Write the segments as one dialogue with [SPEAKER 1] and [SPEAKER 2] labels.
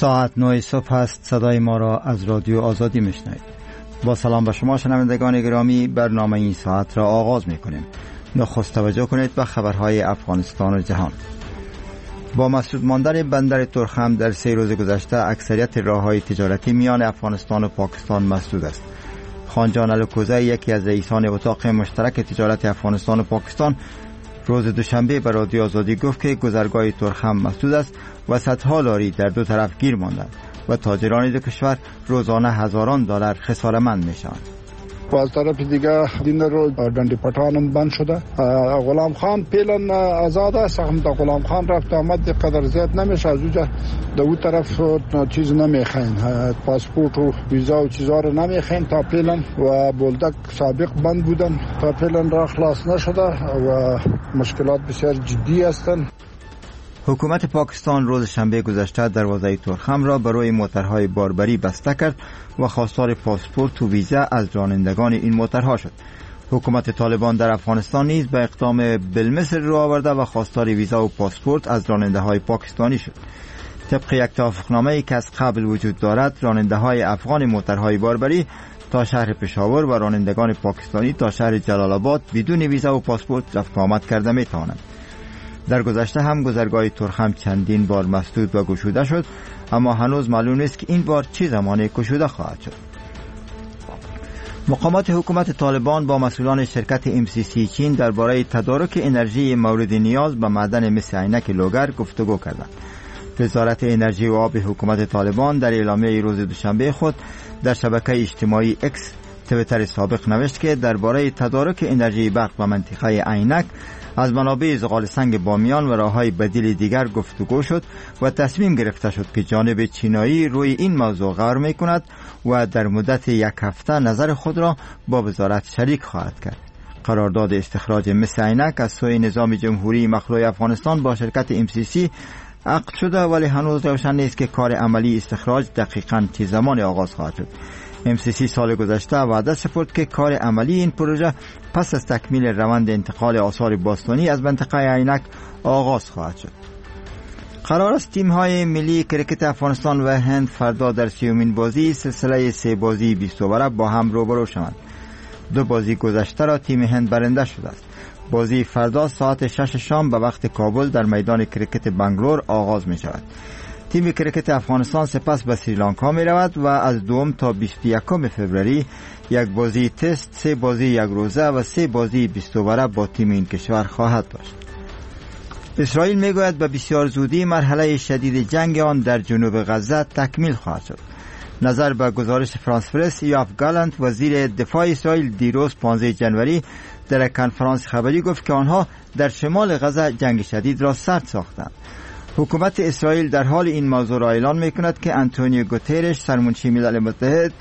[SPEAKER 1] ساعت 9 صبح است. صدای ما را از رادیو آزادی میشنوید. با سلام به شما شنوندگان گرامی، برنامه این ساعت را آغاز میکنیم. نخست توجه کنید به خبرهای افغانستان و جهان. با مسدود ماندن بندر تورخم در 3 روز گذشته اکثریت راههای تجارتی میان افغانستان و پاکستان مسدود است. خانجان الکوزه، یکی از رئیسان اتاق مشترک تجارت افغانستان و پاکستان، روز دوشنبه به رادیو آزادی گفت که گذرگاه تورخم مسدود است و صدها لاری در دو طرف گیر ماندند و تاجران دو کشور روزانه هزاران دلار خساره‌مند میشوند.
[SPEAKER 2] از طرف دیگه دین رو ڈنڈی پټانم بند شده. غلام خان پیلن آزاد است، هم تا غلام خان رفت آمد قدر زیاد نمیشه. از اونجا در اون طرف چیز نمیخواین، پاسپورت و ویزا و چیزا رو نمیخواین تا پیلن، و بولدک سابق بند بودن تا پیلن را خلاص نشده و مشکلات بسیار جدی هستند.
[SPEAKER 1] حکومت پاکستان روز شنبه گذشته دروازه تورخم را برای موترهای باربری بسته کرد و خواستار پاسپورت و ویزا از رانندگان این موترها شد. حکومت طالبان در افغانستان نیز به اقدام بالمثل رو آورده و خواستار ویزا و پاسپورت از راننده های پاکستانی شد. طبق یک توافقنامه‌ای که از قبل وجود دارد، راننده های افغان موترهای باربری تا شهر پشاور و رانندگان پاکستانی تا شهر جلال آباد بدون ویزا و پاسپورت رفت آمد کرده می توانند. در گذشته هم گذرگاه تورخم چندین بار مسدود و گشوده شد، اما هنوز معلوم نیست که این بار چه زمانی گشوده خواهد شد. مقامات حکومت طالبان با مسئولان شرکت MCC چین درباره تدارک انرژی مورد نیاز به معدن مس عینک لوگر گفتگو کردند. وزارت انرژی و آب حکومت طالبان در اعلامیه روز دوشنبه خود در شبکه اجتماعی X تویتر سابق نوشت که درباره تدارک انرژی برق و منطقه عینک از منابع زغال سنگ بامیان و راههای بدیل دیگر گفتگو شد و تصمیم گرفته شد که جانب چینایی روی این موضوع غور می‌کند و در مدت 1 هفته نظر خود را با وزارت شریک خواهد کرد. قرارداد استخراج مس عینک از سوی نظام جمهوری مخلوع افغانستان با شرکت MCC عقد شده، ولی هنوز روشن نیست که کار عملی استخراج دقیقاً چه زمان آغاز خواهد شد. MCC سال گذشته وعده سپرد که کار عملی این پروژه پس از تکمیل روند انتقال آثار باستانی از منطقه عینک آغاز خواهد شد. قرار است تیم‌های ملی کرکت افغانستان و هند فردا در 30مین بازی سلسله 3 بازی 20 اووره با هم روبرو شوند. 2 بازی گذشته را تیم هند برنده شده است. بازی فردا ساعت 6 شام به وقت کابل در میدان کرکت بنگلور آغاز می شود. تیم کرکت افغانستان سپس به سریلانکا می رود و از 2 تا 21 فوریه 1 بازی تست، 3 بازی 1 روزه و 3 بازی 20 اووره با تیم این کشور خواهد داشت. اسرائیل می گوید به بسیار زودی مرحله شدید جنگ آن در جنوب غزه تکمیل خواهد شد. نظر به گزارش فرانس پرس، یوآف گالانت وزیر دفاع اسرائیل دیروز 15 جنوری در کنفرانس خبری گفت که آنها در شمال غزه جنگ شدید را سرد ساختند. حکومت اسرائیل در حال این موضوع را اعلان می‌کند که آنتونیو گوترش سرمنشی ملل متحد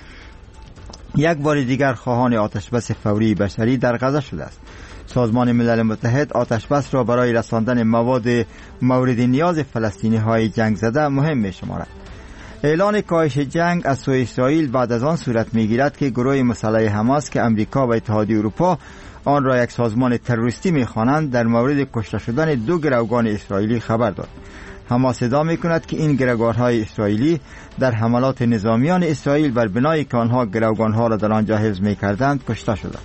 [SPEAKER 1] یک بار دیگر خواهان آتشبس فوری بشری در غزه شده است. سازمان ملل متحد آتشبس را برای رساندن مواد مورد نیاز فلسطینی‌های جنگ زده مهم می‌شمارد. اعلان کاهش جنگ از سوی اسرائیل بعد از آن صورت می‌گیرد که گروه مسلح حماس که امریکا و اتحادیه اروپا آن را یک سازمان تروریستی می‌خوانند در مورد کشته شدن 2 گروگان اسرائیلی خبر داد. حماس ادعا می‌کند که این گروگان‌های اسرائیلی در حملات نظامیان اسرائیل بر بنایی که آنها گروگان‌ها را در آنجا حفظ می‌کردند کشته شدند.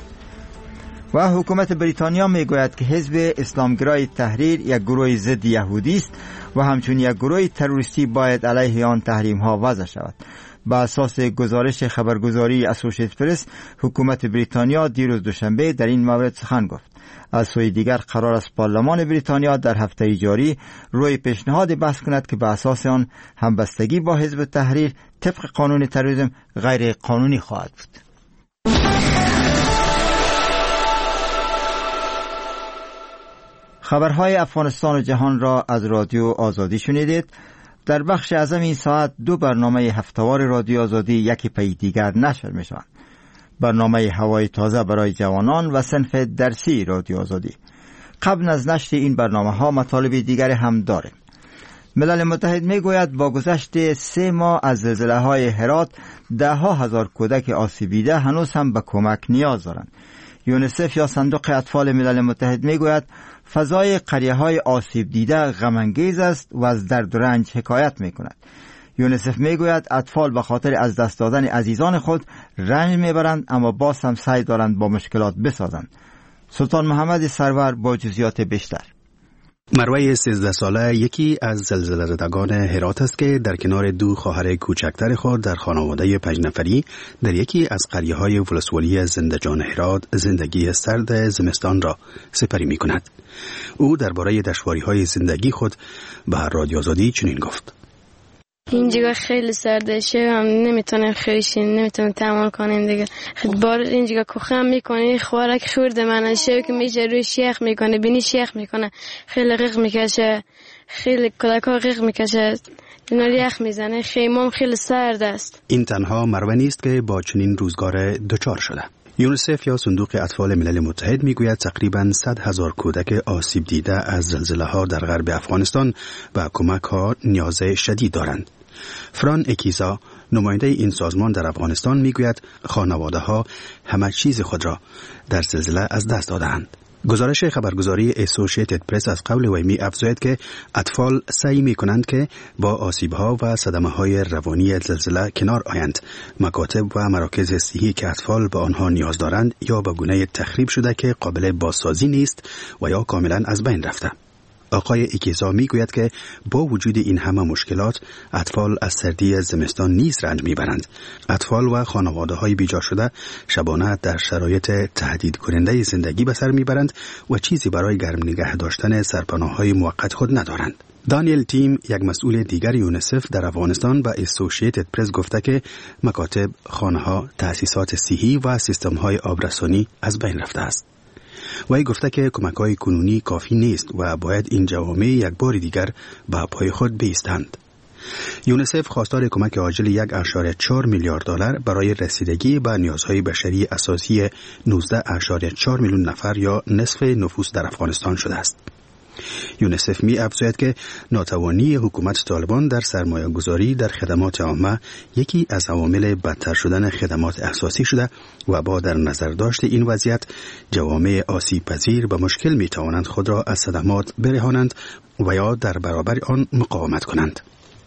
[SPEAKER 1] و حکومت بریتانیا می‌گوید که حزب اسلامگرای تحریر یک گروه ضد یهودی است و همچنین یک گروه تروریستی باید علیه آن تحریم‌ها وضع شود. با اساس گزارش خبرگزاری اسوسییتد پرس، حکومت بریتانیا دیروز دوشنبه در این مورد سخن گفت. از سوی دیگر قرار است پارلمان بریتانیا در هفته جاری روی پیشنهاد بحث کند که به اساس آن همبستگی با حزب تحریر طبق قانون تروریسم غیر قانونی خواهد بود. خبرهای افغانستان و جهان را از رادیو آزادی شنیدید. در بخش اعظم این ساعت 2 برنامه هفته‌وار رادیو آزادی یکی پی دیگر نشر می‌شوند. برنامه هوای تازه برای جوانان و صنف درسی رادیو آزادی. قبل از نشر این برنامه‌ها مطالب دیگر هم داریم. ملل متحد میگوید با گذشت 3 ماه از زلزله‌های هرات 10,000 کودک آسیب دیده هنوز هم به کمک نیاز دارند. یونیسف یا صندوق اطفال ملل متحد میگوید فضای قریه‌های آسیب دیده غم انگیز است و از درد و رنج حکایت میکند. یونیسف میگوید اطفال به خاطر از دست دادن عزیزان خود رنج میبرند، اما باز هم سعی دارند با مشکلات بسازند. سلطان محمد سرور با جزئیات بیشتر.
[SPEAKER 3] مروه 13 ساله یکی از زلزله زدگان هرات است که در کنار دو خواهر کوچکتر خود در خانواده 5 نفری در یکی از قریه‌های ولسوالی زندجان هرات زندگی سرد زمستان را سپری می‌کند. او درباره دشواری‌های زندگی خود به رادیو آزادی چنین گفت:
[SPEAKER 4] اینجا خیلی سرده، هم نمیتونیم خیشیم، نمیتونیم تحمل کنیم دیگه. بار اینجا کوخم میکنه، خوارک خورده من شو که میشه روی شیخ میکنه، بینی شیخ میکنه، خیلی غیق میکشه، خیلی کلاکا غیق میکشه، اینا یخ میزنه، خیمام خیلی سرد است. این
[SPEAKER 3] تنها مروه نیست که با چنین روزگار دچار شده. یونیسف یا صندوق اطفال ملل متحد میگوید تقریباً 100,000 کودک آسیب دیده از زلزله‌ها در غرب افغانستان و کمک‌ها نیاز شدید دارند. فران اکیزا نماینده این سازمان در افغانستان میگوید خانواده‌ها همه چیز خود را در زلزله از دست دادند. گزارش خبرگزاری اسوسییتد پرس از قول وی می افزاید که اطفال سعی می کنند که با آسیب‌ها و صدمه‌های روانی زلزله کنار آیند. مکاتب و مراکز صحی که اطفال به آنها نیاز دارند یا به گونه تخریب شده که قابل بازسازی نیست و یا کاملا از بین رفته. آقای اکیزا می گوید که با وجود این همه مشکلات اطفال از سردی زمستان نیز رنج می برند. اطفال و خانواده های بیجا شده شبانه در شرایط تهدید کننده زندگی به سر می برند و چیزی برای گرم نگه داشتن سرپناه های موقت خود ندارند. دانیل تیم، یک مسئول دیگر یونیسف در افغانستان، به اسوسییتد پرس گفته که مکاتب، خانه‌ها، تأسیسات صحی و سیستم‌های آبرسانی از بین رفته است. وی گفته که کمک‌های کنونی کافی نیست و باید این جوامع یک بار دیگر به پای خود بایستند. یونیسف خواستار کمک عاجل 1.4 میلیارد دلار برای رسیدگی به نیازهای بشری اساسی 19.4 میلیون نفر یا نصف نفوس در افغانستان شده است. یونیسف می افزاید که ناتوانی حکومت طالبان در سرمایه گذاری در خدمات عامه یکی از عوامل بدتر شدن خدمات اساسی شده و با در نظر داشت این وضعیت جوامع آسیب پذیر به مشکل می توانند خود را از صدمات برهانند و یا در برابر آن مقاومت کنند.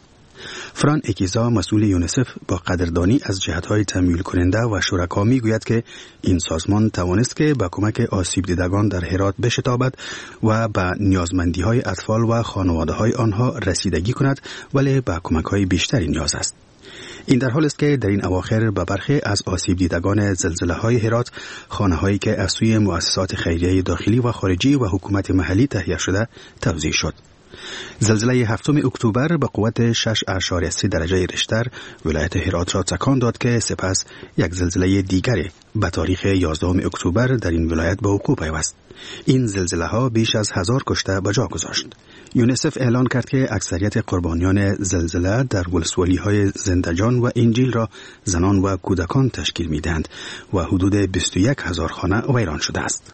[SPEAKER 3] فران اکیزا مسئول یونیسف با قدردانی از جهت‌های تمویل کننده و شرکا میگوید که این سازمان توانست که با کمک آسیب دیدگان در هرات بشتابد و به نیازمندی‌های اطفال و خانواده‌های آنها رسیدگی کند، ولی به کمک‌های بیشتری نیاز است. این در حال است که در این اواخر به برخی از آسیب دیدگان زلزله‌های هرات خانه‌هایی که از سوی مؤسسات خیریه داخلی و خارجی و حکومت محلی تهیه شده توزیع شد. زلزله 7 اکتبر به قوت 6.3 درجه ریشتر ولایت هرات را تکان داد که سپس یک زلزله دیگری به تاریخ 11 اکتبر در این ولایت به وقوع پیوست. این زلزله ها بیش از 1000 کشته به جا گذاشت. یونیسف اعلان کرد که اکثریت قربانیان زلزله در ولسوالی های زندجان و انجیل را زنان و کودکان تشکیل می‌دهند و حدود 21,000 خانه ویران شده است.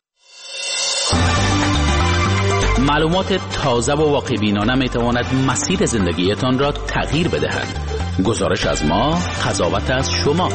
[SPEAKER 5] معلومات تازه و واقع‌بینانه میتواند مسیر زندگیتان را تغییر بدهد. گزارش از ما، قضاوت از شما.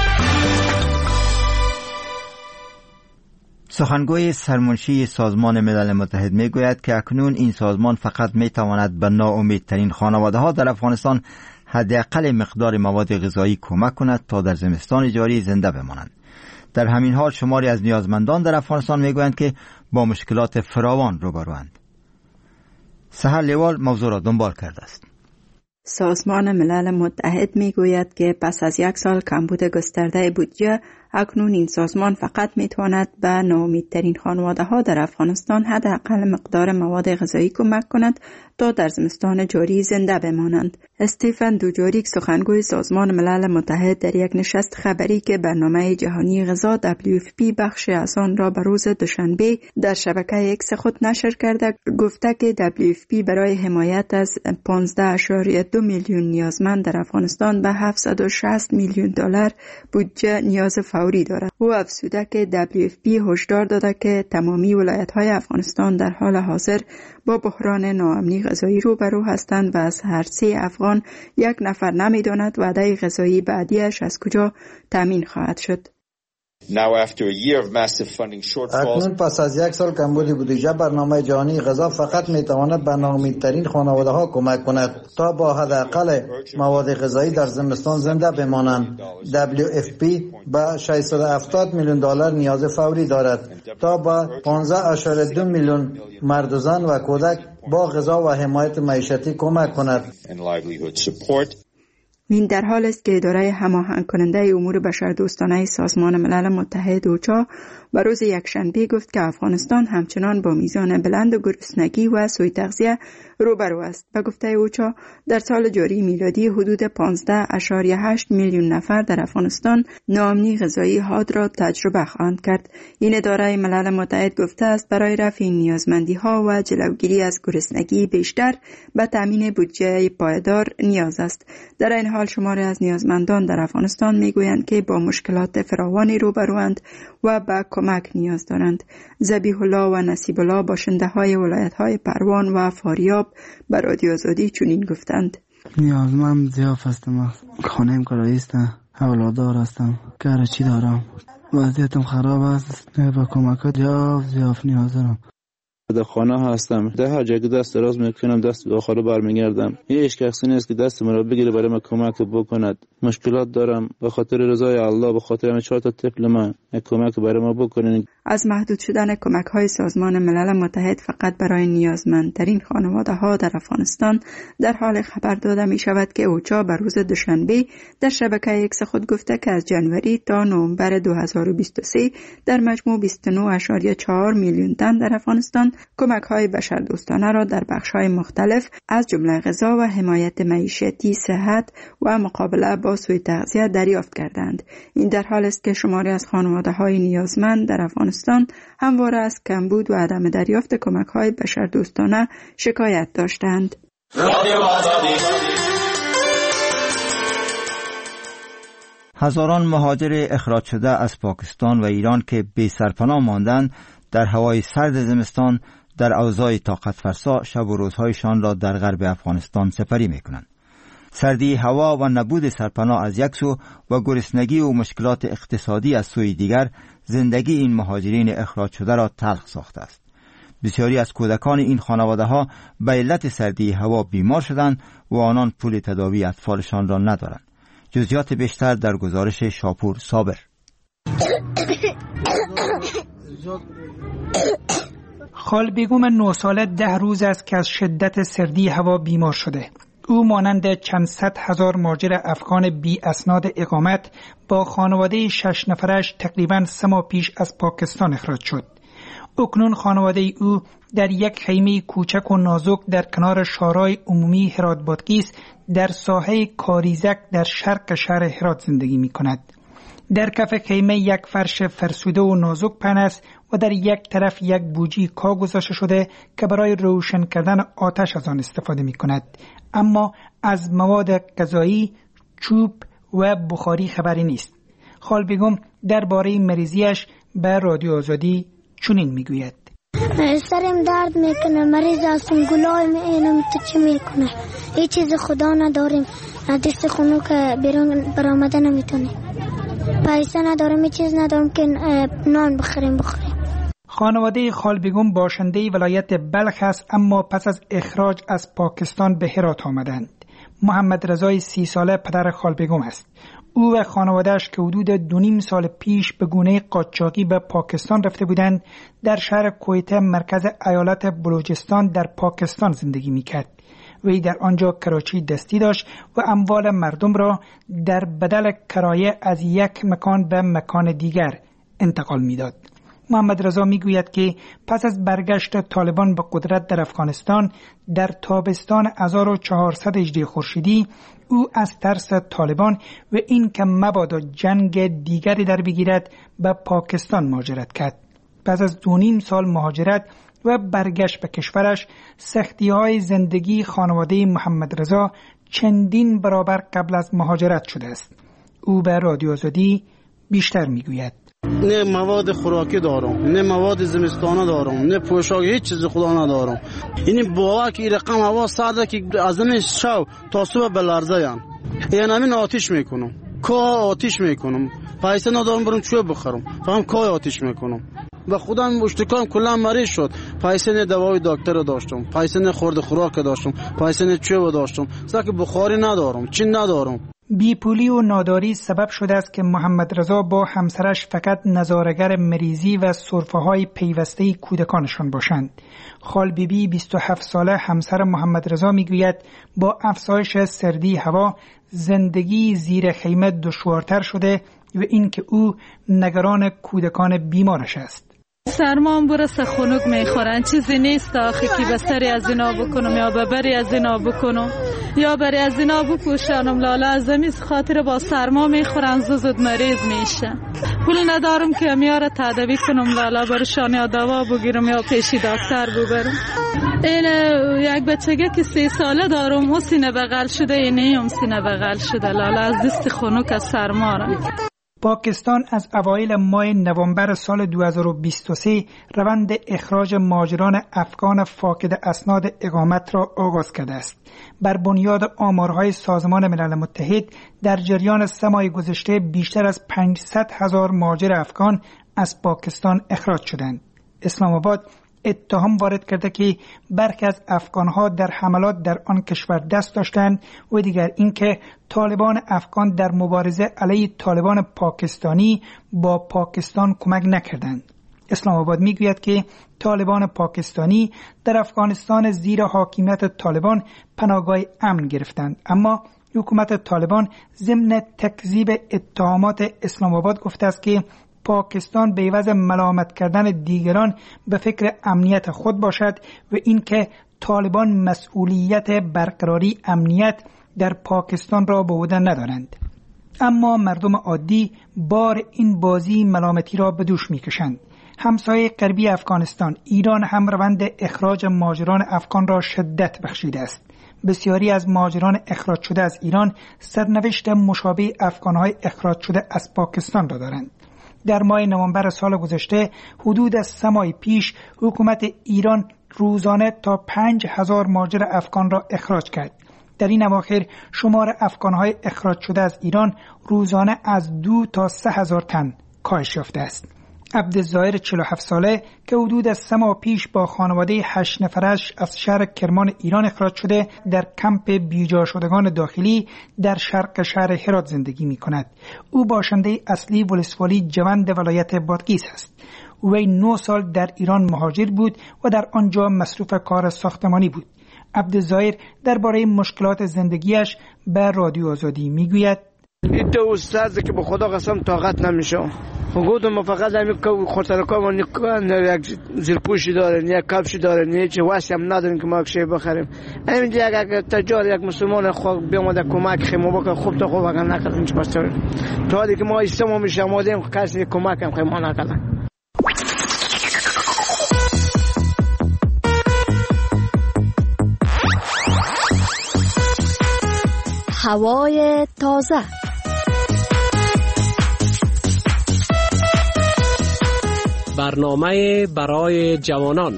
[SPEAKER 1] سخنگوی سرمنشی سازمان ملل متحد میگوید که اکنون این سازمان فقط میتواند به ناامیدترین خانواده‌ها در افغانستان حداقل مقدار مواد غذایی کمک کند تا در زمستان جاری زنده بمانند. در همین حال شماری از نیازمندان در افغانستان میگویند که با مشکلات فراوان روبروند. سحر لیوال موضوع را دنبال کرده است.
[SPEAKER 6] سازمان ملل متحد میگوید که پس از 1 سال کمبود گسترده بودجه، اکنون این سازمان فقط میتواند به ناامیدترین خانواده‌ها در افغانستان حداقل مقدار مواد غذایی کمک کند تا در زمستان جاری زنده بمانند. استیفن دوجاریک، سخنگوی سازمان ملل متحد، در یک نشست خبری که برنامه جهانی غذا WFP بخش از آن را به روز دوشنبه در شبکه اکس خود نشر کرده، گفته که WFP برای حمایت از 15.2 میلیون نیازمند در افغانستان به 760 میلیون دلار بودجه نیاز فوری دارد. او افزوده که WFP هشدار داده که تمامی ولایت‌های افغانستان در حال حاضر با بحران ناامنی غذایی روبرو هستند و از هر 3 افغان 1 نفر نمی‌داند وعده غذایی بعدیش از کجا تامین خواهد شد.
[SPEAKER 7] اکنون پس از یک سال کمبود بودجه، برنامه جهانی غذا فقط میتواند به ناامیدترین خانواده ها کمک کند تا با حداقل مواد غذایی در زمستان زنده بمانند. WFP به 670 میلیون دلار نیاز فوری دارد تا به 15.2 میلیون مرد و زن و کودک با غذا و حمایت معیشتی کمک کند.
[SPEAKER 6] این در حال است که اداره هماهنگ کننده امور بشردوستانه سازمان ملل متحد اوچا و روز یکشنبه گفت که افغانستان همچنان با میزان بلند گرسنگی و سوء تغذیه روبرو است. به گفته اوچا در سال جاری میلادی حدود 15.8 میلیون نفر در افغانستان ناامنی غذایی حاد را تجربه خواهند کرد. این اداره ملل متحد گفته است برای رفع نیازمندی ها و جلوگیری از گرسنگی بیشتر به تامین بودجه پایدار نیاز است. در این حال شماری از نیازمندان در افغانستان میگویند که با مشکلات فراوانی روبروند و به کمک نیاز دارند. ذبیح الله و نصیب الله باشنده های ولایت های پروان و فاریاب به رادیو آزادی چنین گفتند:
[SPEAKER 8] نیازمند ضعیف هستم، خانه‌ام کرایه است، اولادار هستم، کار چی دارم، وضعیتم خراب است، به کمک ضعیف نیاز دارم.
[SPEAKER 9] در خانه هستم، در هر جایی که دست دراز میکنم دست به خانه برمیگردم. هیچ کسی نیست که دست مرا بگیره برای من کمک بکند. مشکلات دارم، به خاطر رضای الله، به خاطر همین 4 تا طفل من کمک برای ما بکنین.
[SPEAKER 6] از محدود شدن کمک های سازمان ملل متحد فقط برای نیازمندترین خانواده ها در افغانستان در حال خبر داده می شود که اوچا بر روز دوشنبه در شبکه ایکس خود گفته که از جنوری تا نوامبر 2023 در مجموع 29.4 میلیون تن در افغانستان کمک های بشردوستانه را در بخش های مختلف از جمله غذا و حمایت معیشتی، صحت و مقابله با سوء تغذیه دریافت کردند. این در حال است که شماری از خانواده های نیازمند در افغانستان همواره از کمبود و عدم دریافت کمک های بشردوستانه شکایت داشتند.
[SPEAKER 1] هزاران مهاجر اخراج شده از پاکستان و ایران که بی سرپناه ماندند در هوای سرد زمستان در اوضاع طاقت فرسا شب و روزهایشان را در غرب افغانستان سپری می‌کنند. سردی هوا و نبود سرپناه از یک سو و گرسنگی و مشکلات اقتصادی از سوی دیگر زندگی این مهاجرین اخراج شده را تلخ ساخته است. بسیاری از کودکان این خانواده ها به علت سردی هوا بیمار شدند و آنان پول تداوی اطفالشان را ندارند. جزئیات بیشتر در گزارش شاپور صابر.
[SPEAKER 10] خال بیگم 9 ساله 10 روز است که از شدت سردی هوا بیمار شده. او مانند چند صد هزار مهاجر افغان بی اسناد اقامت با خانواده 6 نفرش تقریباً 3 ماه پیش از پاکستان اخراج شد. اکنون خانواده او در یک خیمه کوچک و نازک در کنار شارع عمومی هرات بادغیس در ساحه کاریزک در شرق شهر هرات زندگی می کند. در کف خیمه یک فرش فرسوده و نازک پهن است و در یک طرف یک بوجی کا گذاشته شده که برای روشن کردن آتش از آن استفاده می کند. اما از مواد غذایی، چوب و بخاری خبری نیست. خال بیگم درباره مریضیش به رادیو آزادی چنین میگوید:
[SPEAKER 11] سرم درد میکنه، مریض هستم، گلای می‌اینم، تو چی میکنه؟ هیچ چیز خدا نداریم، دست خونو که بیرون برآمده نمیتونه، پیسه ندارم، هیچ چیز ندارم که نان بخوریم.
[SPEAKER 10] خانواده خال بیگم باشنده ولایت بلخ است، اما پس از اخراج از پاکستان به هرات آمدند. محمد رضای 30 ساله پدر خال بیگم است. او و خانواده‌اش که حدود 2.5 سال پیش به گونه قاچاقی به پاکستان رفته بودند، در شهر کویته مرکز ایالت بلوچستان در پاکستان زندگی می‌کرد. وی در آنجا کراچی دستی داشت و اموال مردم را در بدل کرایه از یک مکان به مکان دیگر انتقال می‌داد. محمد رضا میگوید که پس از برگشت طالبان به قدرت در افغانستان در تابستان 1418 خورشیدی او از ترس طالبان و این که مبادا جنگ دیگری در بگیرد به پاکستان مهاجرت کرد. پس از 2.5 سال مهاجرت و برگشت به کشورش، سختی‌های زندگی خانواده محمد رضا چندین برابر قبل از مهاجرت شده است. او به رادیو آزادی بیشتر میگوید:
[SPEAKER 12] نه مواد خوراکی دارم، نه مواد زمستانه دارم، نه پوشاک، هیچ چیز خدا ندارم. یعنی باور که این رقم هوا سرده که از این شب تا صبح بلرزه یعنی همین آتش میکنم. کاه آتیش میکنم، پیسه ندارم برم چوب بخرم، فقط کاه آتیش میکنم. به خودم اشتکام کلا مریض شد. پیسه نه دوای دکتر داشتم، پیسه نه خورد خوراک داشتم، پیسه نه چوب داشتم، زاک بخاری ندارم، چی ندارم.
[SPEAKER 10] بیپولی و ناداری سبب شده است که محمد رضا با همسرش فقط نظاره‌گر مریضی و سرفه‌های پیوسته کودکانشان باشند. خال بیبی 27 ساله همسر محمد رضا میگوید با افزایش سردی هوا زندگی زیر خیمه دشوارتر شده و اینکه او نگران کودکان بیمارش است.
[SPEAKER 13] سرمان برسه خنک میخورن، چیزی نیست آخه که بستری از اینا بکنم یا ببری از اینا بکنم یا بری از اینا بپوشانم. لالا از زمیز خاطر با سرما میخورن زود مریض میشه. پول ندارم که میاره تداوی کنم لالا برشان یا دوا بگیرم یا پیشی دکتر ببرم. این یک بچگه که 3 ساله دارم و سینه بغل شده، اینه سینه بغل شده لالا از دست خنک از سرما را.
[SPEAKER 10] پاکستان از اوایل ماه نوامبر سال 2023 روند اخراج مهاجران افغان فاقد اسناد اقامت را آغاز کرده است. بر بنیاد آمارهای سازمان ملل متحد در جریان 3 ماه گذشته بیشتر از 500,000 مهاجر افغان از پاکستان اخراج شدند. اسلام آباد اتهام وارد کرده که برخی از افغانها در حملات در آن کشور دست داشتند و دیگر اینکه طالبان افغان در مبارزه علیه طالبان پاکستانی با پاکستان کمک نکردند. اسلام آباد میگوید که طالبان پاکستانی در افغانستان زیر حاکمیت طالبان پناهگاه امن گرفتند، اما حکومت طالبان ضمن تکذیب اتهامات اسلام آباد گفته است که پاکستان به عوض ملامت کردن دیگران به فکر امنیت خود باشد و اینکه طالبان مسئولیت برقراری امنیت در پاکستان را به عهده ندارند. اما مردم عادی بار این بازی ملامتی را به دوش میکشند. همسایه غربی افغانستان ایران هم روند اخراج مهاجران افغان را شدت بخشیده است. بسیاری از مهاجران اخراج شده از ایران سرنوشت مشابه افغانهای اخراج شده از پاکستان را دارند. در ماه نوامبر سال گذشته حدود از 3 ماه پیش حکومت ایران روزانه تا 5,000 مهاجر افغان را اخراج کرد. در این اواخر شمار افغانهای اخراج شده از ایران روزانه از 2 تا 3,000 تن کاهش یافته است. عبدالظاهر 47 ساله که حدود از 3 ماه پیش با خانواده 8 نفرش از شهر کرمان ایران اخراج شده در کمپ بیجا شدگان داخلی در شرق شهر هرات زندگی می کند. او باشنده اصلی ولسوالی جوند ولایت بادغیس است. وی 9 سال در ایران مهاجر بود و در آنجا مصروف کار ساختمانی بود. عبدالظاهر درباره مشکلات زندگیش به رادیو آزادی می گوید:
[SPEAKER 14] این دو استاد که به خدا قسم طاقت نمیشه. گفتم فقط همین که خورترکا یک زیرپوشی داره، یک کفشی داره، هیچ واسه هم نداریم که ما چی بخریم. همین دیگه اگر تجار یک مسلمان خود بیامده کمک خیمو بکنه خوب تا خوب اگر نکردیم چه پاستور. تا دیگه ما استمو میشه آمادیم کسی کمک هم خیمو نکردن.
[SPEAKER 15] هوای تازه.
[SPEAKER 16] برنامه برای جوانان.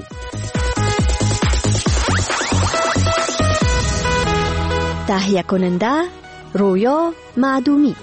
[SPEAKER 15] تهیه کننده رویا معدومی.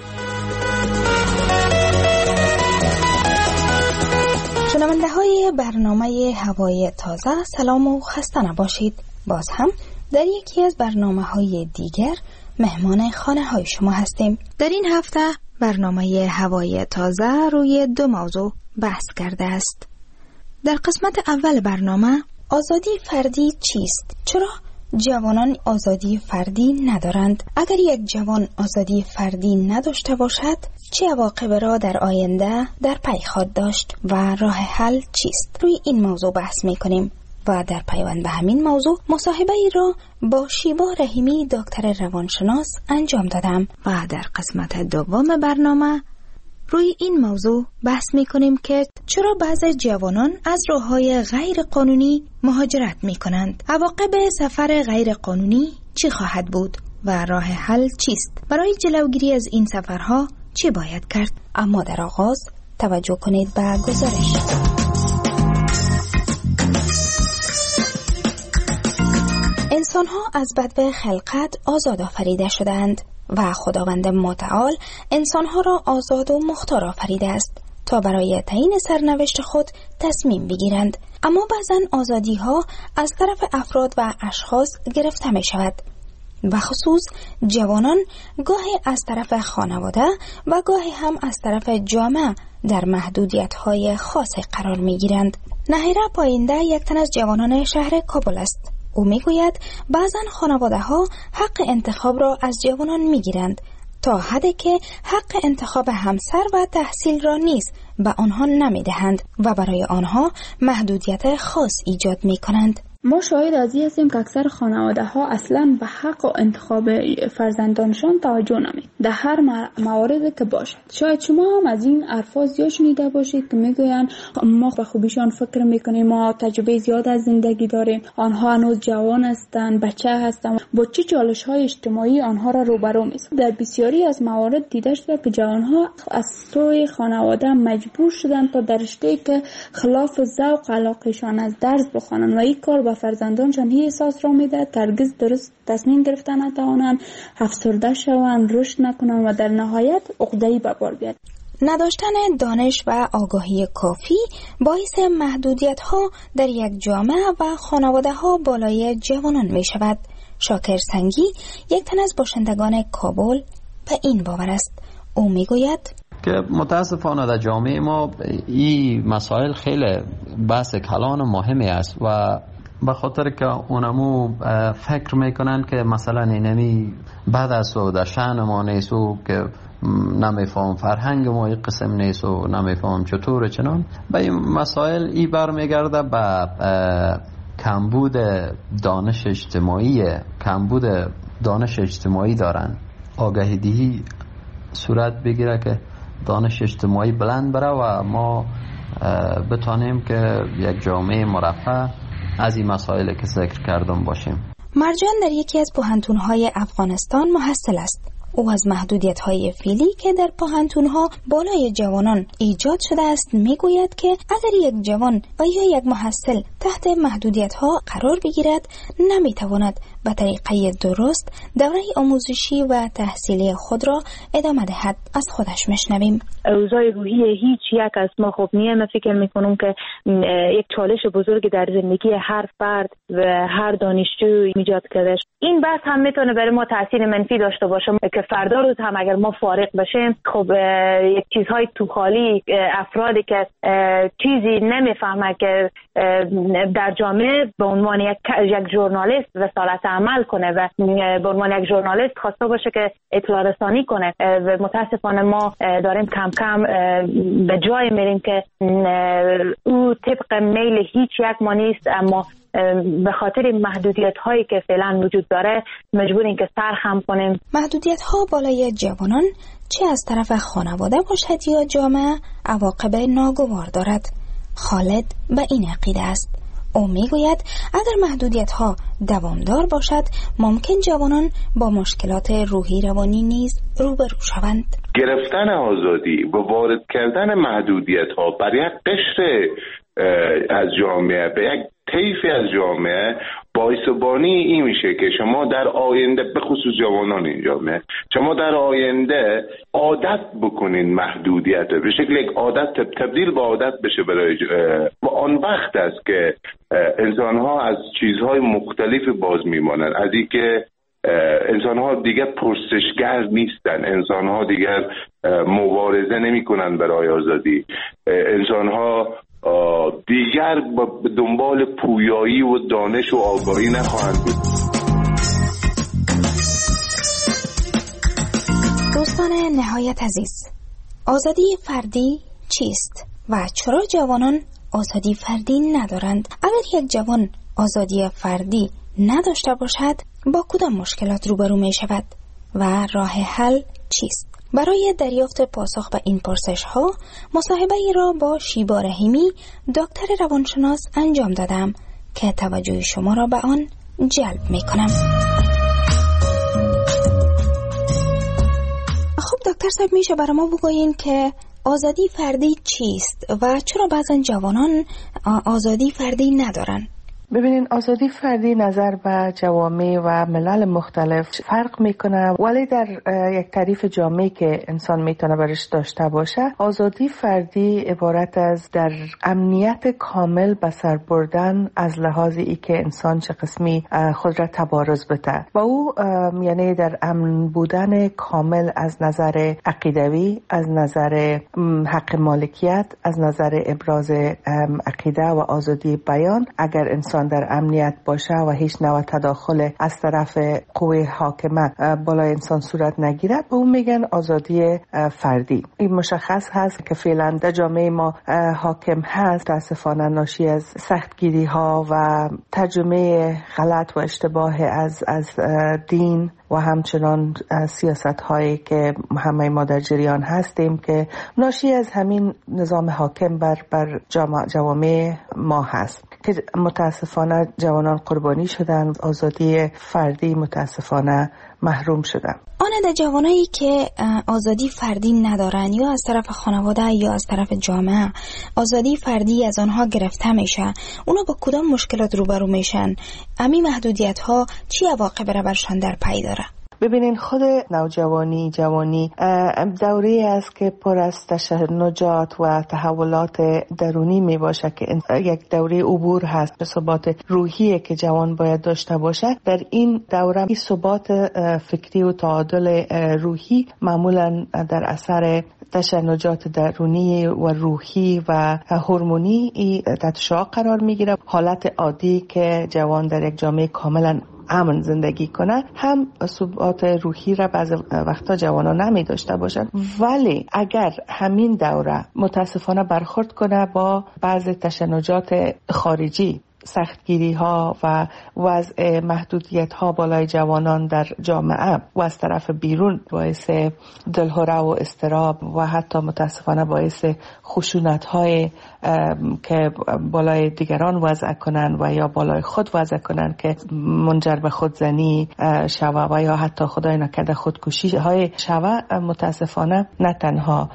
[SPEAKER 17] شنونده های برنامه هوای تازه، سلام و خسته نباشید. باز هم در یکی از برنامه های دیگر مهمان خانه های شما هستیم. در این هفته برنامه هوای تازه روی 2 موضوع بحث کرده است. در قسمت اول برنامه آزادی فردی چیست؟ چرا جوانان آزادی فردی ندارند؟ اگر یک جوان آزادی فردی نداشته باشد چه عواقب را در آینده در پی خواهد داشت و راه حل چیست؟ روی این موضوع بحث می‌کنیم و در پیوند به همین موضوع مصاحبه ای را با شیوا رحیمی دکتر روانشناس انجام دادم و در قسمت دوم برنامه روی این موضوع بحث می‌کنیم که چرا بعضی جوانان از راه‌های غیر قانونی مهاجرت می‌کنند؟ عواقب سفر غیر قانونی چی خواهد بود و راه حل چیست؟ برای جلوگیری از این سفرها چی باید کرد؟ اما در آغاز توجه کنید به گزارش. انسان‌ها از بدو خلقت آزاد آفریده شدند و خداوند متعال انسانها را آزاد و مختار آفریده است تا برای تعیین سرنوشت خود تصمیم بگیرند، اما بعضن آزادی ها از طرف افراد و اشخاص گرفته می شود و خصوص جوانان گاهی از طرف خانواده و گاهی هم از طرف جامعه در محدودیت های خاص قرار می گیرند. نهیره پاینده یک تن از جوانان شهر کابل است. او می گوید بعضن خانواده ها حق انتخاب را از جوانان می گیرند تا حدی که حق انتخاب همسر و تحصیل را نیز به آنها نمی دهند و برای آنها محدودیت خاص ایجاد می کنند.
[SPEAKER 18] ما شاهد از این هستیم که اکثر خانواده ها اصلا به حق و انتخاب فرزندانشان توجه نمی در هر مواردی که باشد. شاید شما هم از این الفاظ زیاد شنیده باشید که میگویند ما به خوبیشان فکر میکنیم، ما تجربه زیاد از زندگی داریم، آنها هنوز جوان هستند، بچه هستند، با چه چالش های اجتماعی آنها را روبرو می‌سازد. در بسیاری از موارد دیده شده که جوانها از سوی خانواده مجبور شدند تا در رشته‌ای که خلاف ذوق علاقه‌شان از درس بخوانند و این کار و فرزندانشان هی احساس را میده ترگز درست تصمیم گرفتن نتوانند، افسرده شوند، رشد نکنند و در نهایت عقده‌ای به بار بیاد.
[SPEAKER 17] نداشتن دانش و آگاهی کافی باعث محدودیت ها در یک جامعه و خانواده ها بالای جوانان می شود. شاکر سنگی یک تن از باشندگان کابل به این باور است. او می گوید
[SPEAKER 19] که متاسفانه در جامعه ما این مسائل خیلی بحث کلان و مهمی است و به خاطر که اونمو فکر میکنن که مثلا اینمی بعد از و در شأن ما نیست و که نمیفهم فرهنگ ما این قسم نیست و نمیفهم چطور چنان به این مسائل ای برمیگرده به کمبود دانش اجتماعی، کمبود دانش اجتماعی دارن. آگاهی دهی صورت بگیره که دانش اجتماعی بلند بره و ما بتانیم که یک جامعه مرفه از این مسائل که ذکر کردم باشیم.
[SPEAKER 17] مرجان در یکی از پوهنتون‌های افغانستان محصل است. او از محدودیت‌های فعلی که در پوهنتون‌ها بالای جوانان ایجاد شده است میگوید که اگر یک جوان و یا یک محصل تحت محدودیت‌ها قرار بگیرد نمیتواند به طریقه درست دوره آموزشی و تحصیلی خود را ادامه دهد. از خودش میشنویم.
[SPEAKER 20] اوضاع روحی هیچ یک از ما خوب نیست. من فکر میکنم که یک چالش بزرگ در زندگی هر فرد و هر دانشجو ایجاد کرده. این بحث هم میتونه برای ما تاثیر منفی داشته باشه که فردا روز هم اگر ما فارغ بشیم خب یک چیزهای تو خالی، افرادی که چیزی نمیفهمه که در جامعه به عنوان یک ژورنالیست رسالت عمل کنه و به عنوان یک ژورنالیست خواسته باشه که اطلاع رسانی کنه و متاسفانه ما داریم کم کم به جای میریم که او طبق میل هیچ یک ما نیست، اما به خاطر محدودیت هایی که فعلا وجود داره مجبوریم که سرخم کنیم.
[SPEAKER 17] محدودیت ها بالای جوانان چه از طرف خانواده باشد یا جامعه عواقب ناگوار دارد. خالد به این عقیده است. او میگوید اگر محدودیت ها دوامدار باشد ممکن جوانان با مشکلات روحی روانی نیز روبرو شوند.
[SPEAKER 21] گرفتن آزادی و وارد کردن محدودیت ها بر یک قشر از جامعه به یک طیفی از جامعه باعث بانی این میشه که شما در آینده به خصوص جوانان این جامعه شما در آینده عادت بکنین محدودیت به شکل یک عادت تبدیل به عادت بشه برای و آن وقت است که انسان ها از چیزهای مختلفی باز میمانند، از این که انسان ها دیگر پرسشگر نیستن، انسان ها دیگر مبارزه نمی کنن برای آزادی، انسان ها دیگر به دنبال پویایی و دانش و آگاهی نخواهند بود.
[SPEAKER 17] دوستان نهایت عزیز، آزادی فردی چیست و چرا جوانان آزادی فردی ندارند؟ اگر یک جوان آزادی فردی نداشته باشد با کدام مشکلات روبرو می شود و راه حل چیست؟ برای دریافت پاسخ به این پرسش ها مصاحبه ای را با شیبا رحیمی دکتر روانشناس انجام دادم که توجه شما را به آن جلب می کنم. خب دکتر صاحب، میشه برای ما بگویین که آزادی فردی چیست و چرا بعضا جوانان آزادی فردی ندارن؟
[SPEAKER 2] ببینین آزادی فردی نظر به جوامع و ملل مختلف فرق میکنه، ولی در یک تعریف جامعی که انسان میتونه برش داشته باشه، آزادی فردی عبارت از در امنیت کامل به سر بردن از لحاظ ای که انسان چه قسمی خود را تبارز بده و او یعنی در امن بودن کامل از نظر عقیدوی، از نظر حق مالکیت، از نظر ابراز عقیده و آزادی بیان. اگر انسان در امنیت باشه و هیچ نوع تداخل از طرف قوه حاکمه بالای انسان صورت نگیره، به اون میگن آزادی فردی. این مشخص هست که فعلا در جامعه ما حاکم هست، متاسفانه ناشی از سختگیری ها و ترجمه غلط و اشتباه از دین و همچنان سیاست هایی که همه ما در جریان هستیم که ناشی از همین نظام حاکم بر جوامع ما هست که متاسفانه جوانان قربانی شدن، آزادی فردی متاسفانه محروم شدن.
[SPEAKER 17] آن جوانایی که آزادی فردی ندارن یا از طرف خانواده یا از طرف جامعه آزادی فردی از آنها گرفته میشه، اونا با کدام مشکلات روبرو میشن؟ امی محدودیت ها چی عواقب را برشان در پی داره؟
[SPEAKER 2] ببینین خود نوجوانی جوانی دوره است که پر از تشنجات و تحولات درونی می باشه که یک دوره عبور هست به ثبات روحی که جوان باید داشته باشه. در این دوره این ثبات فکری و تعادل روحی معمولا در اثر تشنجات درونی و روحی و هورمونی تحت شعاع قرار میگیره. حالت عادی که جوان در یک جامعه کاملا امن زندگی کنه هم ثبات روحی را بعض وقتا جوانا نمی داشته باشن، ولی اگر همین دوره متاسفانه برخورد کنه با بعض تشنجات خارجی، سختگیری ها و وضع محدودیت ها بالای جوانان در جامعه و از طرف بیرون باعث دلهره و اضطراب و حتی متاسفانه باعث خشونت های که بالای دیگران وضع کنن و یا بالای خود وضع کنن که منجر به خودزنی شوه و یا حتی خدای نکرده خودکشی های شوه، متاسفانه نه تنها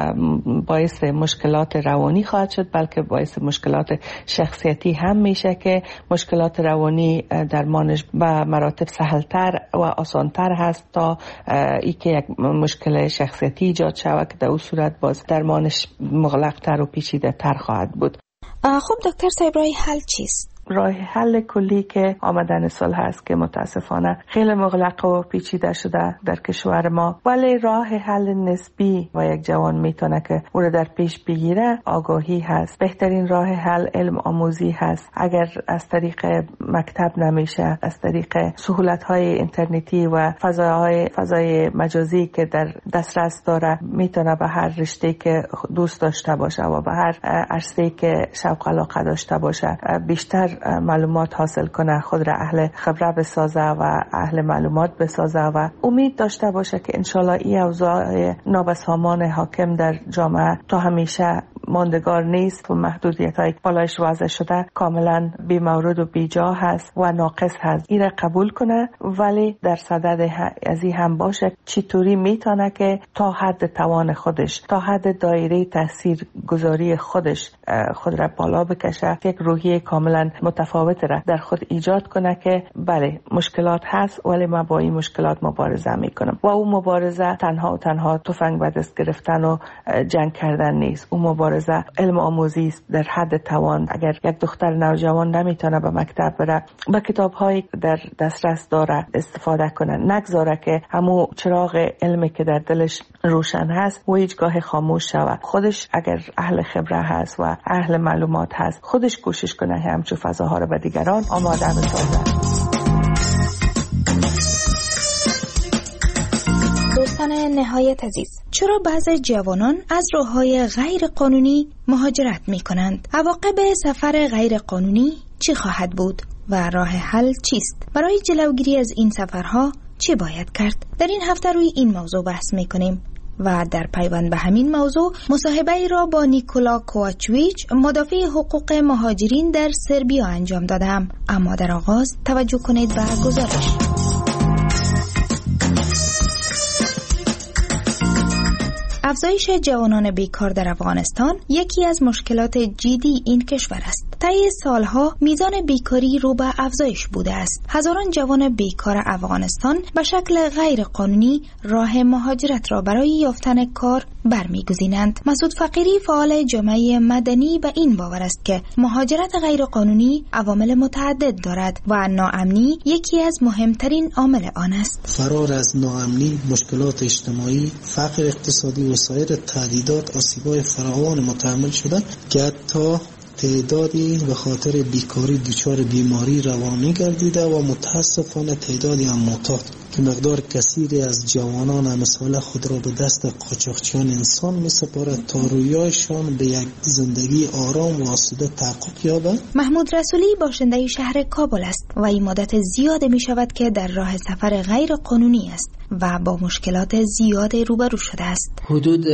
[SPEAKER 2] باعث مشکلات روانی خواهد شد بلکه باعث مشکلات شخصیتی هم میشه که مشکلات روانی درمانش به مراتب سهلتر و آسانتر هست تا ای که یک مشکل شخصیتی ایجاد شود که در اون صورت باز درمانش مغلق‌تر و پیچیده‌تر خواهد بود.
[SPEAKER 17] خب دکتر صاحب راه حل چیست؟
[SPEAKER 2] راه حل کلی که آمدن سال هست که متاسفانه خیلی مغلق و پیچیده شده در کشور ما، ولی راه حل نسبی و یک جوان میتونه که او را در پیش بگیره آگاهی هست. بهترین راه حل علم آموزی هست. اگر از طریق مکتب نمیشه، از طریق سهولت‌های اینترنتی و فضای مجازی که در دسترس داره میتونه به هر رشته که دوست داشته باشه و به هر عرصه‌ای که شوق علاقه داشته باشه بیشتر معلومات حاصل کنه، خود را اهل خبره بسازه و اهل معلومات بسازه و امید داشته باشه که انشالله این اوضاع نابسامان حاکم در جامعه تا همیشه ماندگار نیست و محدودیت‌های بالایش وضع شده کاملا بی مورد و بی جا هست و ناقص هست. این را قبول کنه، ولی در صدد از این هم باشه چطوری میتونه که تا حد توان خودش، تا حد دایره تاثیر گذاری خودش خود را بالا بکشه، یک روحیه کاملا متفاوت را در خود ایجاد کنه که بله مشکلات هست ولی من با این مشکلات مبارزه میکنم. و اون مبارزه تنها تفنگ به دست گرفتن و جنگ کردن نیست. اون مبارزه علم آموزی است در حد توان. اگر یک دختر نوجوان نمیتونه به مکتب بره، با کتاب‌هایی در دسترس داره استفاده کنه، نگذاره که همون چراغ علمی که در دلش روشن هست و هیچگاه خاموش شود. خودش اگر اهل خبره هست و اهل معلومات هست، خودش کوشش کنه همچون فضاها رو به دیگران آماده بسازه.
[SPEAKER 17] دوستان نهایت عزیز، چرا بعضی جوانان از راه‌های غیر قانونی مهاجرت می‌کنند؟ عواقب سفر غیر قانونی چی خواهد بود و راه حل چیست؟ برای جلوگیری از این سفرها چی باید کرد؟ در این هفته روی این موضوع بحث می‌کنیم و در پیوند به همین موضوع مصاحبه را با نیکولا کوواچویچ، مدافع حقوق مهاجرین در سربیا انجام دادم. اما در آغاز توجه کنید به افزایش جوانان بیکار در افغانستان یکی از مشکلات جدی این کشور است. طی سالها میزان بیکاری رو به افزایش بوده است. هزاران جوان بیکار افغانستان به شکل غیر قانونی راه مهاجرت را برای یافتن کار برمیگزینند. مسعود فقیری فعال جامعه مدنی به این باور است که مهاجرت غیر قانونی عوامل متعدد دارد و ناامنی یکی از مهمترین عامل آن است.
[SPEAKER 4] فرار از ناامنی، مشکلات اجتماعی، فقر اقتصادی و سایر تهدیدات آسیب‌های فراوان متحمل شده که حتی تعدادی به خاطر بیکاری دچار بیماری روانی گردیده و متاسفانه تعدادی هم معتاد که مقدار کثیری از جوانان امثال خود را به دست قاچاقچیان انسان می‌سپارد تا رویایشان به یک زندگی آرام و آسوده تحقق یابد.
[SPEAKER 17] محمود رسولی باشنده شهر کابل است و این مدت زیاد می‌شود که در راه سفر غیر قانونی است و با مشکلات زیاد روبرو شده است.
[SPEAKER 22] حدود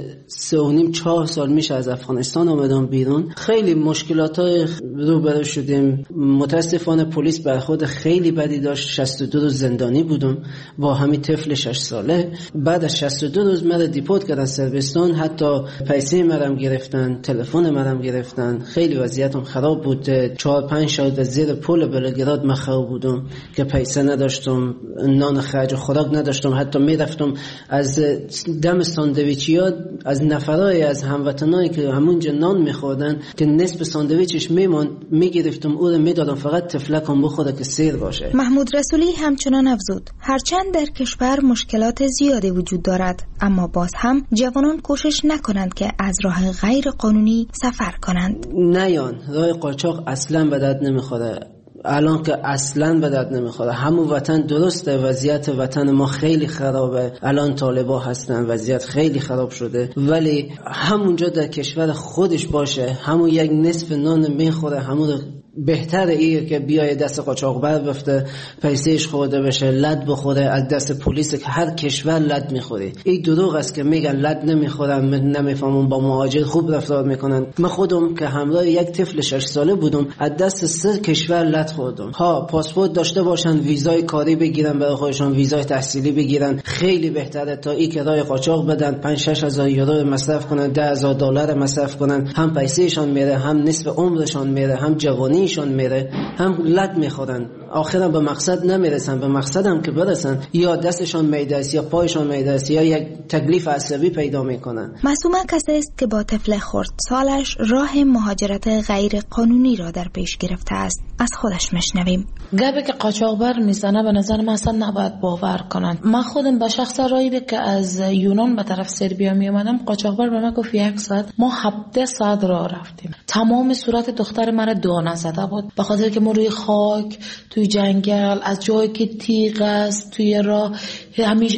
[SPEAKER 22] 3.5-4 سال میشه از افغانستان آمدم بیرون. خیلی مشکلات روبرو شدیم. متاسفانه پلیس برخورد خیلی بدی داشت. 62 روز زندانی بودم با همین طفل 6 ساله. بعد از 62 روز مرا دیپورت کردن سربستان. حتی پیسه مرا گرفتن، تلفن مرا گرفتن. خیلی وضعیتم خراب بود. 4-5 شب زیر پل بلگراد مخروب بودم که پیسه نداشتم، نان خرج و خوراک نداشتم. حتی میرفتم از دم ساندویچیات از نفرای از هموطنایی که همونجا نان میخوردن که نصف ساندویچش میموند میگرفتم او رو میدادم فقط تفلکم بخوره که سیر باشه.
[SPEAKER 17] محمود رسولی همچنان افزود هرچند در کشور مشکلات زیادی وجود دارد اما باز هم جوانان کوشش نکنند که از راه غیر قانونی سفر کنند.
[SPEAKER 22] نیان راه قاچاق اصلا به درد نمیخوره. الان که اصلا به درد نمیخوره. همون وطن درسته، وضعیت وطن ما خیلی خرابه، الان طالبا هستن، وضعیت خیلی خراب شده، ولی همونجا در کشور خودش باشه همون یک نصف نان میخوره، همون بهتره ایه که بیای دست قاچاقبر بفته، پیسهش خورده بشه، لد بخوره از دست پلیس که هر کشور لد میخوره. این دروغ است که میگن لد نمیخورن، نمیفهمون با مهاجر خوب رفتار میکنن. من خودم که همراه یک طفل 6 ساله بودم از دست 3 کشور لد خوردم. ها پاسپورت داشته باشن، ویزای کاری بگیرن برای خودشون، ویزای تحصیلی بگیرن، خیلی بهتره تا این که راه قاچاق بدن، 5-6 هزار یورو مصرف کنن، 10,000 دلار مصرف کنن، هم پیسهشون میره، هم نصف عمرشون میره، هم جوانی شون میره، هم لد میخورن، آخرا به مقصد نمیرسن. به مقصدم که برسن یا دستشون میده است یا پایشون میده است یا یک تکلیف عصبی پیدا میکنن.
[SPEAKER 17] معصومه کسی است که با طفل خردسالش راه مهاجرت غیر قانونی را در پیش گرفته است. از خودش مشنویم.
[SPEAKER 23] گبه که قاچاقبر میزنه به نظر من اصلا نباید باور کنن. من خودم به شخص رایده که از یونان به طرف سربیا می اومدم، قاچاقبر به من گفت 1 ساعت، ما 17 ساعت راه رفتیم. تمام صورت دختر من دانه زده بود به خاطر که ما روی خاک، توی جنگل، از جایی که تیغ است توی راه، همین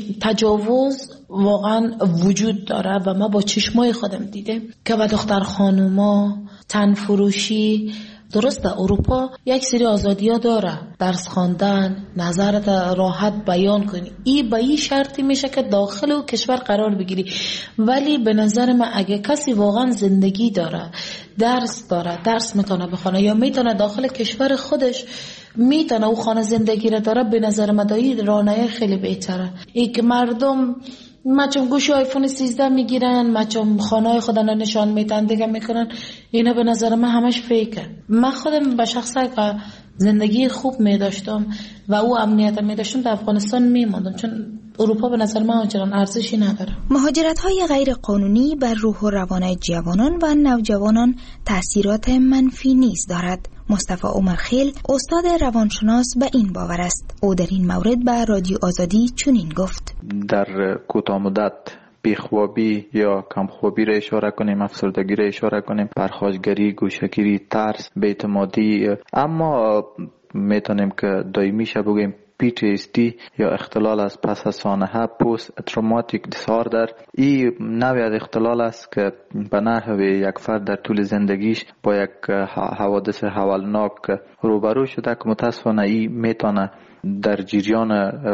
[SPEAKER 23] تجاوز واقعا وجود داره و ما با چشمای خودم دیدم که با دختر خانوما تن فروشی. درسته اروپا یک سری آزادی ها داره، درس خواندن، نظرت راحت بیان کنی، این به این شرطی میشه که داخل و کشور قرار بگیری. ولی به نظر من اگه کسی واقعا زندگی داره، درس داره، درس میتونه بخونه یا میتونه داخل کشور خودش میتونه او خانه زندگی را داره، به نظر من دایی رانه خیلی بهتره. این که مردم مچم گوشی آیفون 13 میگیرن، مچم خانه خودن نشان میدن دیگه میکنن، اینا به نظر من همش فیکه. من خودم به شخصه که زندگی خوب میداشتم و او امنیت میداشتم در افغانستان میماندم، چون اروپا به نظر من آنچنان ارزشی نداره.
[SPEAKER 17] مهاجرت‌های غیر قانونی بر روح و روان جوانان و نوجوانان تأثیرات منفی نیز دارد. مصطفی عمرخیل استاد روانشناس به این باور است. او در این مورد به رادیو آزادی چنین گفت:
[SPEAKER 24] در کوتاه مدت بیخوابی یا کمخوابی را اشاره کنیم، افسردگی را اشاره کنیم، پرخاشگری، گوشه‌گیری، ترس، بی‌اعتمادی، اما میتونیم که دائمی شه بگیم PTSD یا اختلال از پس از سانحه، پست تروماتیک دیساردر. این نوع از اختلال است که به نحو یک فرد در طول زندگیش با یک حوادث هولناک روبرو شده که متاسفانه این میتونه در جریان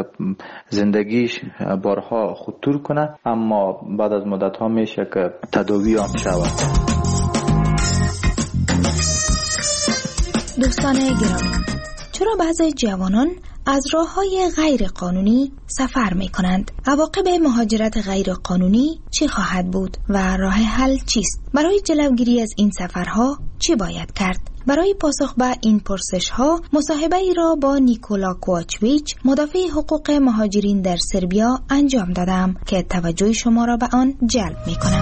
[SPEAKER 24] زندگیش بارها خطور کنه، اما بعد از مدت ها میشه که تداوی هم شود.
[SPEAKER 17] دوستان گرامی، چرا بعضی جوانان از راه‌های غیر قانونی سفر می‌کنند. عواقب مهاجرت غیر قانونی چی خواهد بود و راه حل چیست؟ برای جلوگیری از این سفرها چی باید کرد؟ برای پاسخ به این پرسش‌ها مصاحبه ای را با نیکولا کوواچویچ، مدافع حقوق مهاجرین در سربیا انجام دادم که توجه شما را به آن جلب می‌کنم.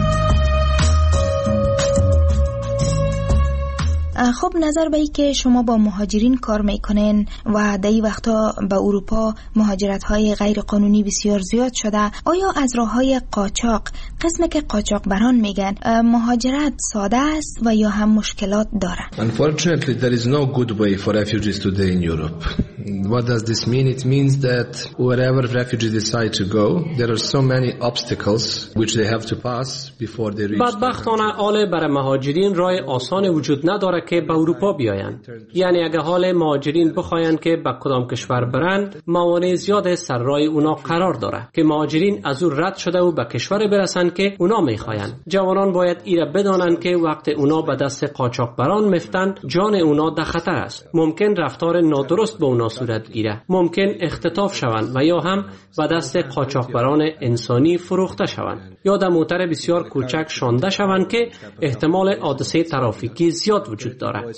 [SPEAKER 17] خب نظر به ای که شما با مهاجرین کار میکنین و در این وقتا به اروپا مهاجرت های غیر قانونی بسیار زیاد شده، آیا از راه های قاچاق، قسمی که قاچاق بران میگن، مهاجرت ساده است و یا هم مشکلات داره؟
[SPEAKER 3] Unfortunately there is no good way for refugees today in Europe. What does this mean? It means that wherever refugees decide to go, there are so many obstacles which they have to pass before they reach.
[SPEAKER 16] بدبختانه حال برای مهاجرین راه آسان وجود نداره که به اروپا بیایند. یعنی اگه حال مهاجرین بخواین که به کدام کشور برند، موانع زیاد سر راه اونا قرار داره که مهاجرین از او رد شده و به کشور برسن که اونا میخواین. جوانان باید ایره بدانند که وقت اونا به دست قاچاقبران میفتن، جان اونا در خطر است. ممکن رفتار نادرست به اونا صورت گیره، ممکن اختطاف شوند و یا هم به دست قاچاقبران انسانی فروخته شوند یا در موتر بسیار کوچک شانده شوند که احتمال حادثه ترافیکی زیاد وجود دارد.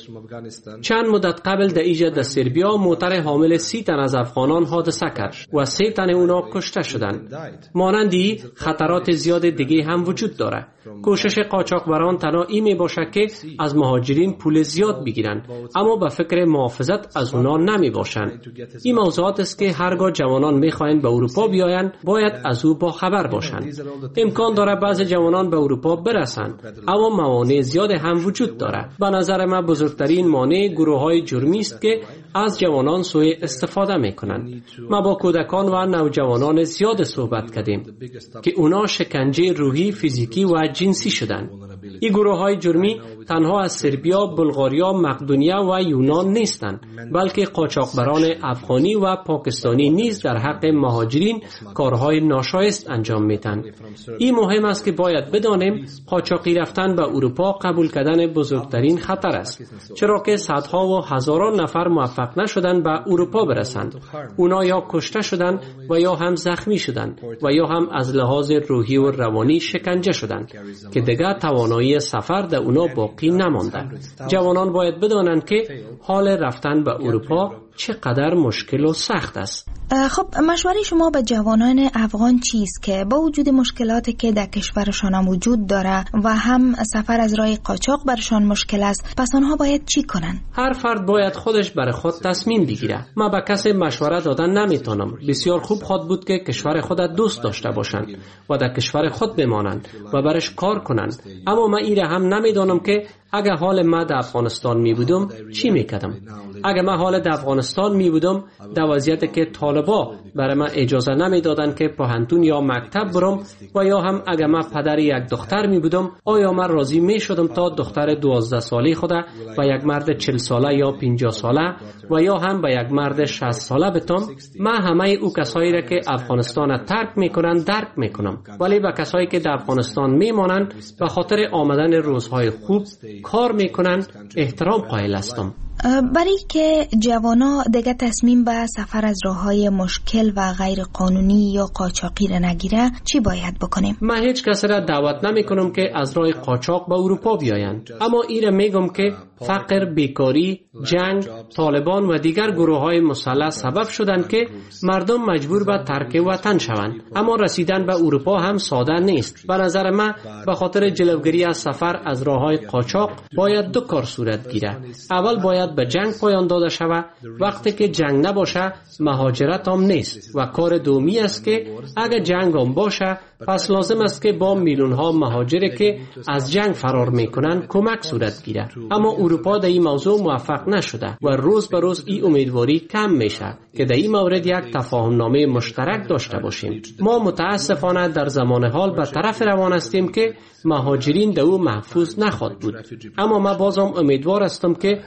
[SPEAKER 16] چند مدت قبل در ایجاد در سربیا موتر حامل 30 تن از افغانان حادثه کرد و 3 تن اونا کشته شدند. مانندی خطرات زیاد دیگه هم وجود داره. کوشش قاچاقبران تنها این می باشه که از مهاجرین پول زیاد بگیرند، اما به فکر محافظت از اونا نمی باشند. این موضوعات است که هرگاه جوانان میخواهند به اروپا بیایند باید از او با خبر باشند. امکان داره بعضی جوانان به اروپا برسند، اما موانع زیاد هم وجود داره. به نظر من بزرگترین مانع گروه‌های جرمی است که از جوانان سوء استفاده میکنند. ما با کودکان و نوجوانان زیاد صحبت کردیم که اونا شکنجه روحی، فیزیکی و جنسی شدند. این گروه‌های جرمی تنها از سربیا، بلغاریا، مقدونیه و یونان نیستند، بلکه قاچاقبران افغانی و پاکستانی نیز در حق مهاجرین کارهای ناشایست انجام میدن. این مهم است که باید بدانیم قاچاقی رفتن به اروپا قبول کردن بزرگترین خطر است، چرا که صدها و هزاران نفر موفق نشدند به اروپا برسند. اونا یا کشته شدند و یا هم زخمی شدند و یا هم از لحاظ روحی و روانی شکنجه شدند که دیگر توانایی سفر در اونا باقی نمانده. جوانان باید بدانند که حال رفتن به اروپا چقدر مشکل و سخت است.
[SPEAKER 17] خب مشوره شما به جوانان افغان چیست که با وجود مشکلاتی که در کشورشان وجود داره و هم سفر از راه قاچاق برشان مشکل است، پس آنها باید چی کنن؟
[SPEAKER 16] هر فرد باید خودش برای خود تصمیم بگیره. من به کسی مشوره دادن نمیتونم. بسیار خوب خود بود که کشور خود دوست داشته باشند و در کشور خود بمانند و برش کار کنند. اما من ایره هم نمیدونم که اگه حال ما در افغانستان می بودم چی میکردم. اگه من حال در افغانستان می بودم در وضعیتی که طالبا برای من اجازه نمیدادن که پوهنتون یا مکتب برم و یا هم اگه من پدر یک دختر می بودم، آیا من راضی می شدم تا دختر 12 ساله خدا و یک مرد 40 ساله یا 50 ساله و یا هم به یک مرد 60 ساله بتم؟ من همه او کسایی را که افغانستان ترک میکنن درک میکنم، ولی به کسایی که در افغانستان میمانند به خاطر آمدن روزهای خوب کار میکنن احترام قائل هستم.
[SPEAKER 17] برای که جوانا دیگه تصمیم به سفر از راههای مشکل و غیر قانونی یا قاچاقی را نگیره چی باید بکنیم؟
[SPEAKER 16] من هیچ کس را دعوت نمی کنم که از راه قاچاق به اروپا بیایند، اما ایره میگم که فقر، بیکاری، جنگ، طالبان و دیگر گروه‌های مسلح سبب شدند که مردم مجبور به ترک وطن شوند. اما رسیدن به اروپا هم ساده نیست. به نظر من به خاطر جلوگیری از سفر از راههای قاچاق باید 2 کار صورت گیره. اول باید به جنگ پایان داده شود. وقتی که جنگ نباشه مهاجرت هم نیست و کار دومی است که اگر جنگ هم باشه پس لازم است که با میلیون ها مهاجری که از جنگ فرار میکنن کمک صورت گیره. اما اروپا در این موضوع موفق نشده و روز به روز این امیدواری کم میشه که در این مورد یک تفاهم نامه مشترک داشته باشیم. ما متاسفانه در زمان حال به طرف روان هستیم که مهاجرین در او محفوظ نخواهد بود. اما من بازم امیدوار هستم که اروپا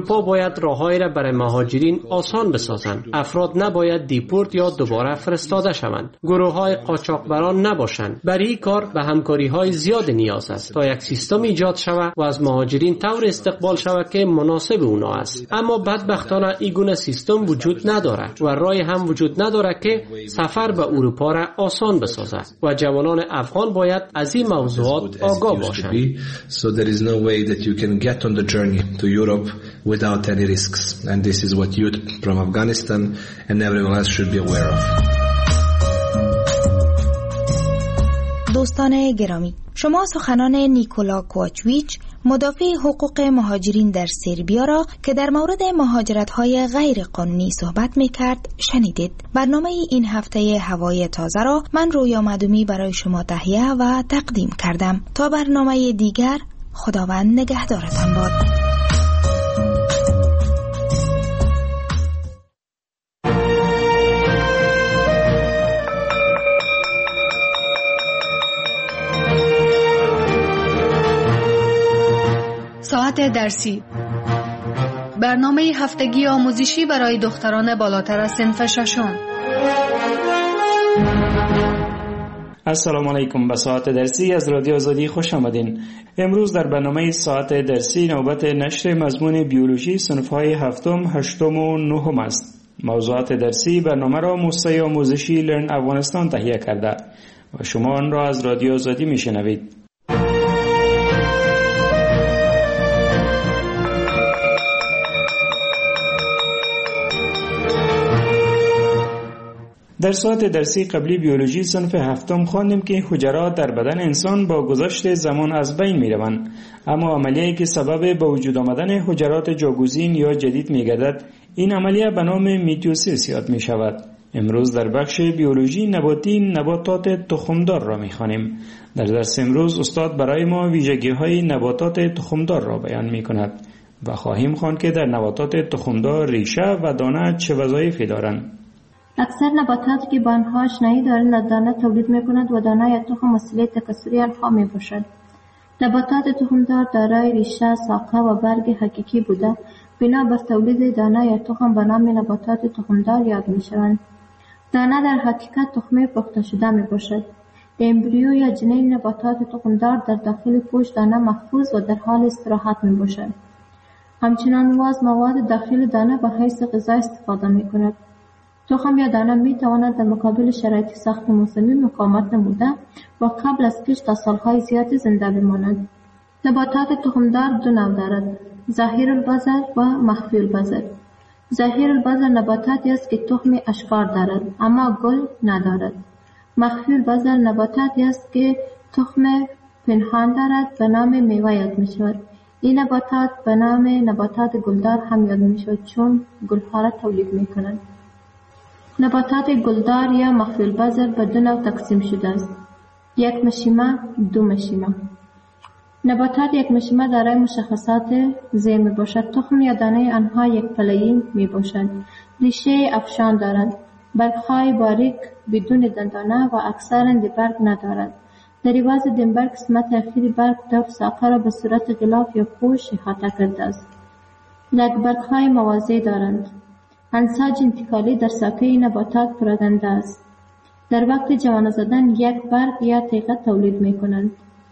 [SPEAKER 16] اروپا باید راههایی را برای مهاجرین آسان بسازند. افراد نباید دیپورت یا دوباره فرستاده شوند. گروه‌های قاچاقبران نباشند. برای این کار به همکاری‌های زیاد نیاز است تا یک سیستم ایجاد شود و از مهاجرین طور استقبال شود که مناسب اونا است. اما بدبختانه این گونه سیستم وجود ندارد و راهی هم وجود ندارد که سفر به اروپا را آسان بسازد و جوانان افغان باید از این موضوعات آگاه باشند.
[SPEAKER 3] So there is no way that you can get on the journey to Europe without any risks, and this is what youth from Afghanistan and everyone else should be aware of.
[SPEAKER 17] دوستان گرامی، شما سخنان نیکولا کوچویچ مدافع حقوق مهاجرین در سربیا را که در مورد مهاجرت‌های غیر قانونی صحبت می‌کرد شنیدید. برنامه این هفته هوای تازه را من رویا مدومی برای شما تهیه و تقدیم کردم. تا برنامه دیگر، خداوند نگهدارتان باد.
[SPEAKER 5] ساعت درسی، برنامه هفتگی آموزشی برای دختران بالاتر از صنف ششم.
[SPEAKER 7] السلام علیکم. به ساعت درسی از رادیو آزادی خوش آمدین. امروز در برنامه ساعت درسی نوبت نشر مضمون بیولوژی صنف‌های هفتم، هشتم و نهم است. موضوعات درسی برنامه را موسسه آموزشی لرن افغانستان تهیه کرده و شما آن را از رادیو آزادی میشنوید. در ساعت درسی قبلی بیولوژی صنف هفتم خواندیم که حجرات در بدن انسان با گذشت زمان از بین می روند، اما عملیه‌ای که سبب به وجود آمدن حجرات جاگزین یا جدید می گردد، این عملیه به نام میتوسیس یاد می شود. امروز در بخش بیولوژی نباتی نباتات تخمدار را می خوانیم. در درس امروز استاد برای ما ویژگی‌های نباتات تخمدار را بیان می کند و خواهیم خواند که در نباتات تخمدار ریشه و دانه چه وظایفی دارند.
[SPEAKER 8] اکثر نباتاتی که با آنها آشنایی دارند دانه تولید می‌کند و دانه یا تخم وسیله تکثری آنها می‌باشد. نباتات تخمدار دارای ریشه، ساقه و برگ حقیقی بوده بنا بر تولید دانه یا تخم به نام نباتات تخمدار یاد می‌شوند. دانه در حقیقت تخمه پخته شده می‌باشد. امبریو یا جنین نباتات تخمدار در داخل پوست دانه محفوظ و در حال استراحت می‌باشد. همچنان واز مواد داخل دانه به حیث غذا استفاده می‌کند. تخم یا دانه می تواند در مقابل شرایط سخت موسمی مقاومت نموده و قبل از کشت تا سالهای زیادی زنده بماند. نباتات تخمدار دو نوع دارد: ظاهر البذر و مخفی البذر. ظاهر البذر نباتاتی است که تخم اشکار دارد اما گل ندارد. مخفی البذر نباتاتی است که تخم پنهان دارد به نام میوه یاد می شود. این نباتات به نام نباتات گلدار هم یاد می شود چون گلها را تولید می کنند. نباتات گلدار یا مخفی البذر به دو نوع تقسیم شده است: یک مشیمه، دو مشیمه. نباتات یک مشیمه دارای مشخصات زیر می باشد. تخم یا دانه آنها یک پله‌ای می باشد. ریشه افشان دارند. برگ‌های باریک بدون دندانه و اکثرا برگ ندارد. در عوض دنبر قسمت اخیری برگ دف ساقه را به صورت غلاف یا پوش احاطه کرده است. برگ‌های موازی دارند. انساج انتقالی در ساقه این نباتات پراکنده است. در وقت جوانه زدن یک برگ یا تیغه تولید می کنند.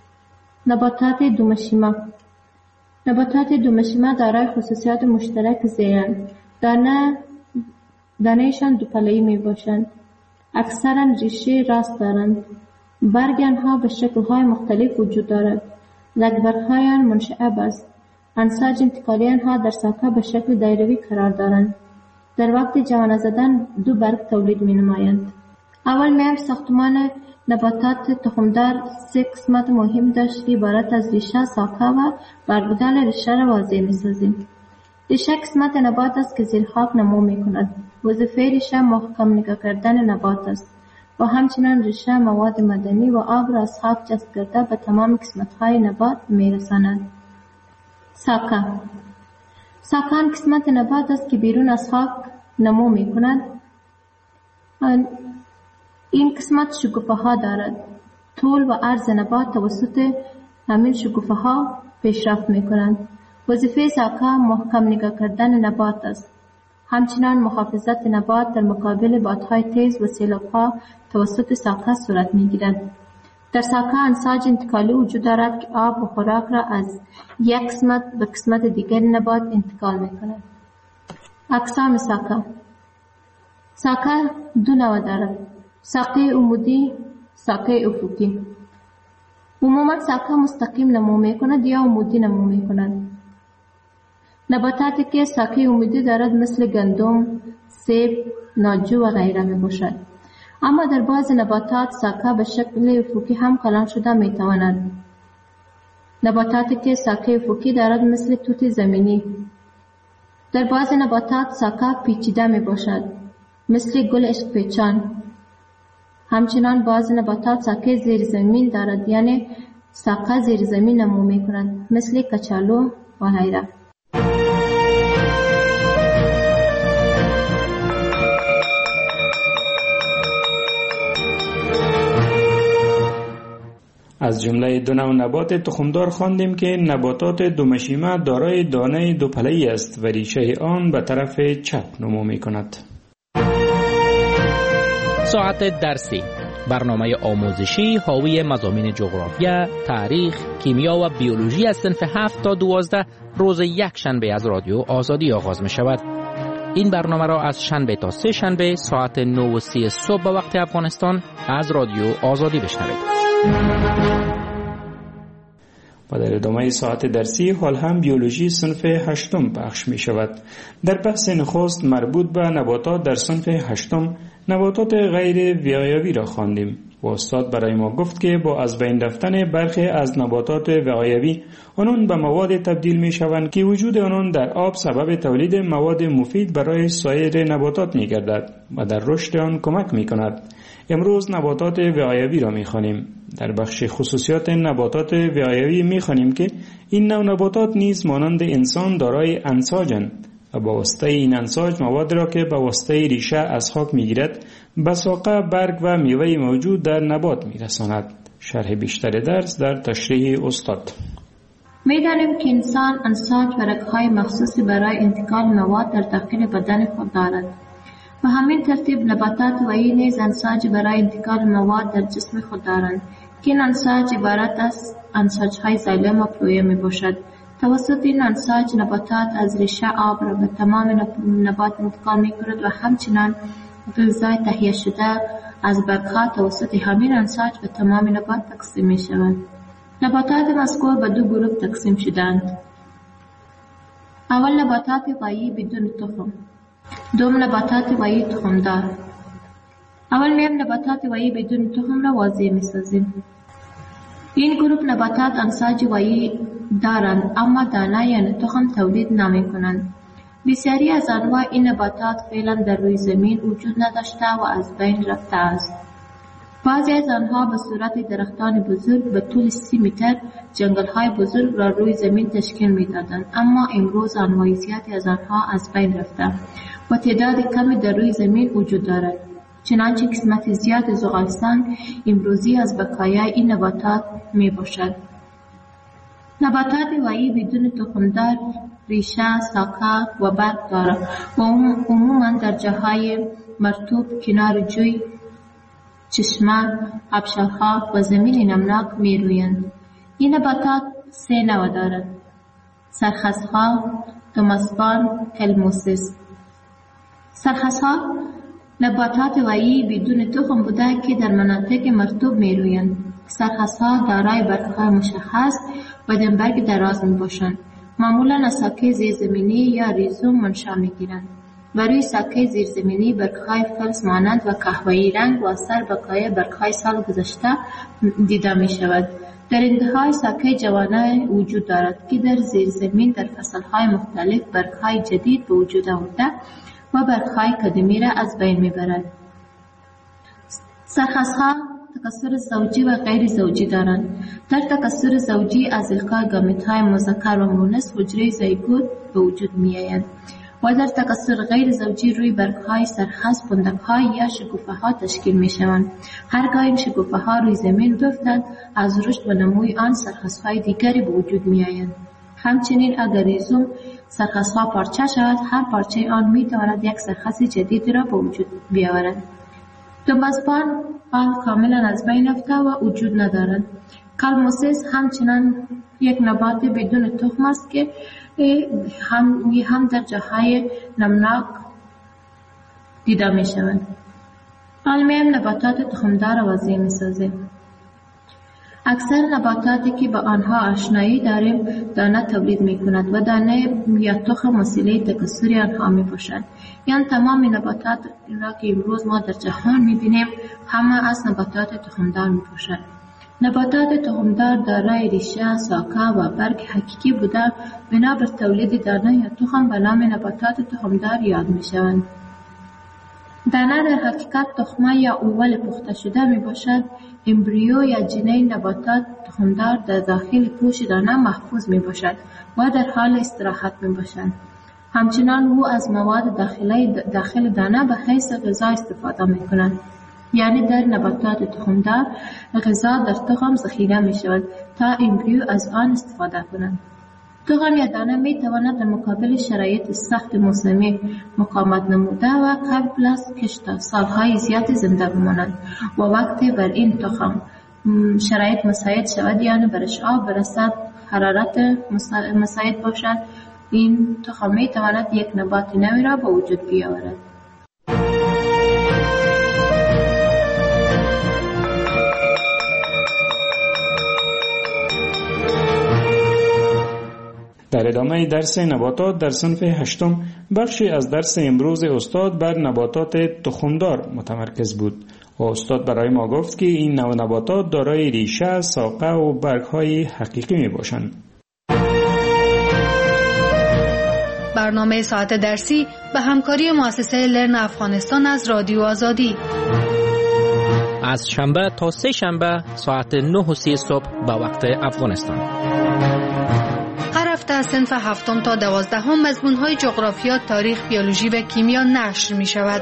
[SPEAKER 8] نباتات دومشیمه. نباتات دومشیمه دارای خصوصیات مشترک زیرند. دانه‌شان دو پله‌ای می باشند. اکثرا ریشه راست دارند. برگ آنها به شکل‌های مختلف وجود دارد. برگ‌های آن منشعب است. انساج انتقالی آنها در ساقه به شکل دایروی قرار دارند. در وقت جوانه زدن دو برگ تولید می نمایند. اول میم ساختمان نباتات تخمدار سه قسمت مهم داشت که عبارت از ریشه، ساقه و برگدال ریشه را واضح می سازیم. ریشه قسمت نبات است که زیر خاک نمو می کند. وظیفه ریشه محکم نگاه کردن نبات است و همچنان ریشه مواد معدنی و آب را از خاک جذب کرده به تمام قسمت‌های نبات می رساند. ساقه. ساقه آن قسمت نبات است که بیرون از خاک نمو می کند. این قسمت شکوفه ها دارد. طول و عرض نبات توسط همین شکوفه ها پیشرفت می کنند. وظیفه ساکا محکم نگاه کردن نبات است. همچنان محافظت نبات در مقابل بادهای تیز و سیلاب‌ها توسط ساکا صورت می‌گیرد. در ساکا انساج انتقالی وجود دارد که آب و خوراک را از یک قسمت به قسمت دیگر نبات انتقال می‌کند. اقسام ساکا: ساکا دو نوع دارد: ساقه عمودی، ساقه افقی. عموما ساکا مستقیم نمو می‌کند یا عمودی نمو می‌کند. نباتاتی که ساقه عمودی دارد مثل گندم، سیب، ناجو و غیره می باشد. اما در بعض نباتات ساقه به شکل افقی هم کلان شده می تواند. نباتاتی که ساقه افقی دارد مثل توت زمینی. در بعض نباتات ساقه پیچیده می باشد مثل گل عشق پیچان. همچنان بعض نباتات ساقه زیر زمین دارد، یعنی ساقه زیر زمین نمو می کند مثل کچالو و غیره.
[SPEAKER 7] از جمله دو نوع نبات تخمدار خواندیم که نباتات دومشیمه دارای دانه دوپله‌ای است و ریشه آن به طرف چپ نمو می‌کند.
[SPEAKER 1] ساعت درسی، برنامه آموزشی حاوی مضامین جغرافیا، تاریخ، کیمیا و بیولوژی از صنف 7 تا 12 روز یک شنبه از رادیو آزادی آغاز می شود. این برنامه را از شنبه تا سه شنبه ساعت 9:30 صبح به وقت افغانستان از رادیو آزادی بشنوید.
[SPEAKER 7] و در ادامه ساعت درسی حال هم بیولوژی صنف 8 پخش می شود. در بحث نخست مربوط به نباتات در صنف 8 نباتات غیر وقایوی را خواندیم و استاد برای ما گفت که با از بین رفتن برخی از نباتات وقایوی آنان به مواد تبدیل می شوند که وجود آنان در آب سبب تولید مواد مفید برای سایر نباتات می گردد و در رشد آن کمک می کند. امروز نباتات وقایوی را می خوانیم. در بخش خصوصیات نباتات وقایوی می خوانیم که این نوع نباتات نیز مانند انسان دارای انساجند و با واسطه این انساج مواد را که با واسطه ریشه از خاک می گیرد به ساقه، برگ و میوه موجود در نبات می رساند. شرح بیشتر درس در تشریح استاد.
[SPEAKER 8] می دانیم که انسان انساج و رگ‌های مخصوصی برای انتقال مواد در داخل بدن خود دارد. و همین ترتیب نباتات و این نیز انساج برای انتقال مواد در جسم خود دارند که این انساج عبارت از انساج‌های زایلم و فلویم می باشد. توسط این انساج نباتات از ریشه آب را به تمام نبات انتقال می کند و همچنان غذای تهیه شده از برگ‌ها توسط همین انساج به تمام نبات تقسیم می شود. نباتات مذکور به دو گروه تقسیم شدند. اول نباتات غایی بدون تخم، دوم نباتات غایی تخمدار. اول میم نباتات غایی بدون تخم را واضح می سازیم. این گروه نباتات انساج غایی دارند اما دانه یعنی تخم تولید نمی کنند. بسیاری از انواع این نباتات فعلا در روی زمین وجود نداشته و از بین رفته است. بعضی از آنها به صورت درختان بزرگ به طول 30 متر جنگل‌های بزرگ را روی زمین تشکیل می‌دادند، اما امروز انواع زیادی از آنها از بین رفته و تعداد کمی در روی زمین وجود دارد. چنانچه قسمت زیاد زغالستان امروزی از بقایای این نباتات میباشد. نباتات غایی بدون تخمدار ریشه، ساقه و برگ دارد و عموما در جاهای مرطوب، کنار جوی، چشمه، آبشارها و زمین نمناک میرویند. این نباتات 3 نوع دارد: سرخسها، دماسپان، کلموسیس. سرخسها نباتات غایی بدون تخم بوده که در مناطق مرطوب میرویند. سرخسها دارای برگ‌های مشخص و دمبرگ دراز میباشند. معمولا از ساقه زیرزمینی یا ریزوم منشأ میگیرند و روی ساقه زیرزمینی برگ‌های فلز مانند و قهوه‌ای رنگ و اثر بقای برگ‌های سال گذشته دیده می‌شود. در انتهای ساقه جوانه وجود دارد که در زیرزمین در فصل‌های مختلف برگ‌های جدید به وجود آورده و برگ‌های قدیمی را از بین می‌برد. سرخسها تکثر زوجی و غیر زوجی دارند. در تکثر زوجی از القای گامیت‌های مذکر و مؤنث حجره زیگوت به وجود می‌آید و در تکثر غیر زوجی روی برگ‌های سرخس پندک‌های یا شکوفه‌ها تشکیل می‌شوند. هرگاه این شکوفه‌ها روی زمین بیفتند، از رشد و نموی آن سرخس‌های دیگری به وجود می‌آیند. همچنین اگر ریزوم سرخسها پارچه شود، هر پارچه آن می تواند یک سرخس جدید را به وجود بیاورد. دوماسپان کاملا از بین رفته و وجود ندارد. کالموسیس همچنان یک نبات بدون تخم است که هم در جاهای نمناک دیده می شود. پالمیم نباتات تخمدار وضعی می سازد. اکثر نباتاتی که با آنها آشنایی داریم دانه تولید می کند و دانه یا تخم وسیله تکثر آنها می باشد. یعنی تمام نباتات را که امروز ما در جهان می بینیم همه از نباتات تخمدار می باشد. نباتات تخمدار دارای ریشه، ساقه و برگ حقیقی بوده بنا بر تولید دانه یا تخم به نام نباتات تخمدار یاد می شوند. دانه در حقیقت تخمه یا اول پخته شده می باشد. امبریو یا جنین نباتات تخمدار در داخل پوش دانه محفوظ می باشد و در حال استراحت می باشد. همچنان او از مواد داخل دانه به حیث غذا استفاده می کند. یعنی در نباتات تخمدار غذا در تخم ذخیره می شود تا امبریو از آن استفاده کند. تخم یا دانه می تواند در مقابل شرایط سخت موسمی مقاومت نموده و قبل از کشت سالهای زیادی زنده بماند و وقتی بر این تخم شرایط مساعد شود یعنی برش آب برسد، حرارت مساعد باشد، این تخم می تواند یک نبات نوی را به وجود بیاورد.
[SPEAKER 7] در ادامه درس نباتات در صنف 8 بخشی از درس امروز استاد بر نباتات تخمدار متمرکز بود و استاد برای ما گفت که این نوع نباتات دارای ریشه، ساقه و برگ‌های حقیقی می باشند.
[SPEAKER 5] برنامه ساعت درسی به همکاری مؤسسه لرن افغانستان از رادیو آزادی
[SPEAKER 1] از شنبه تا سه شنبه ساعت 9:30 صبح به وقت افغانستان.
[SPEAKER 5] هر هفته از صنف 7 تا 12 مضمون‌های جغرافیا، تاریخ، بیولوژی و کیمیا نشر می‌شود.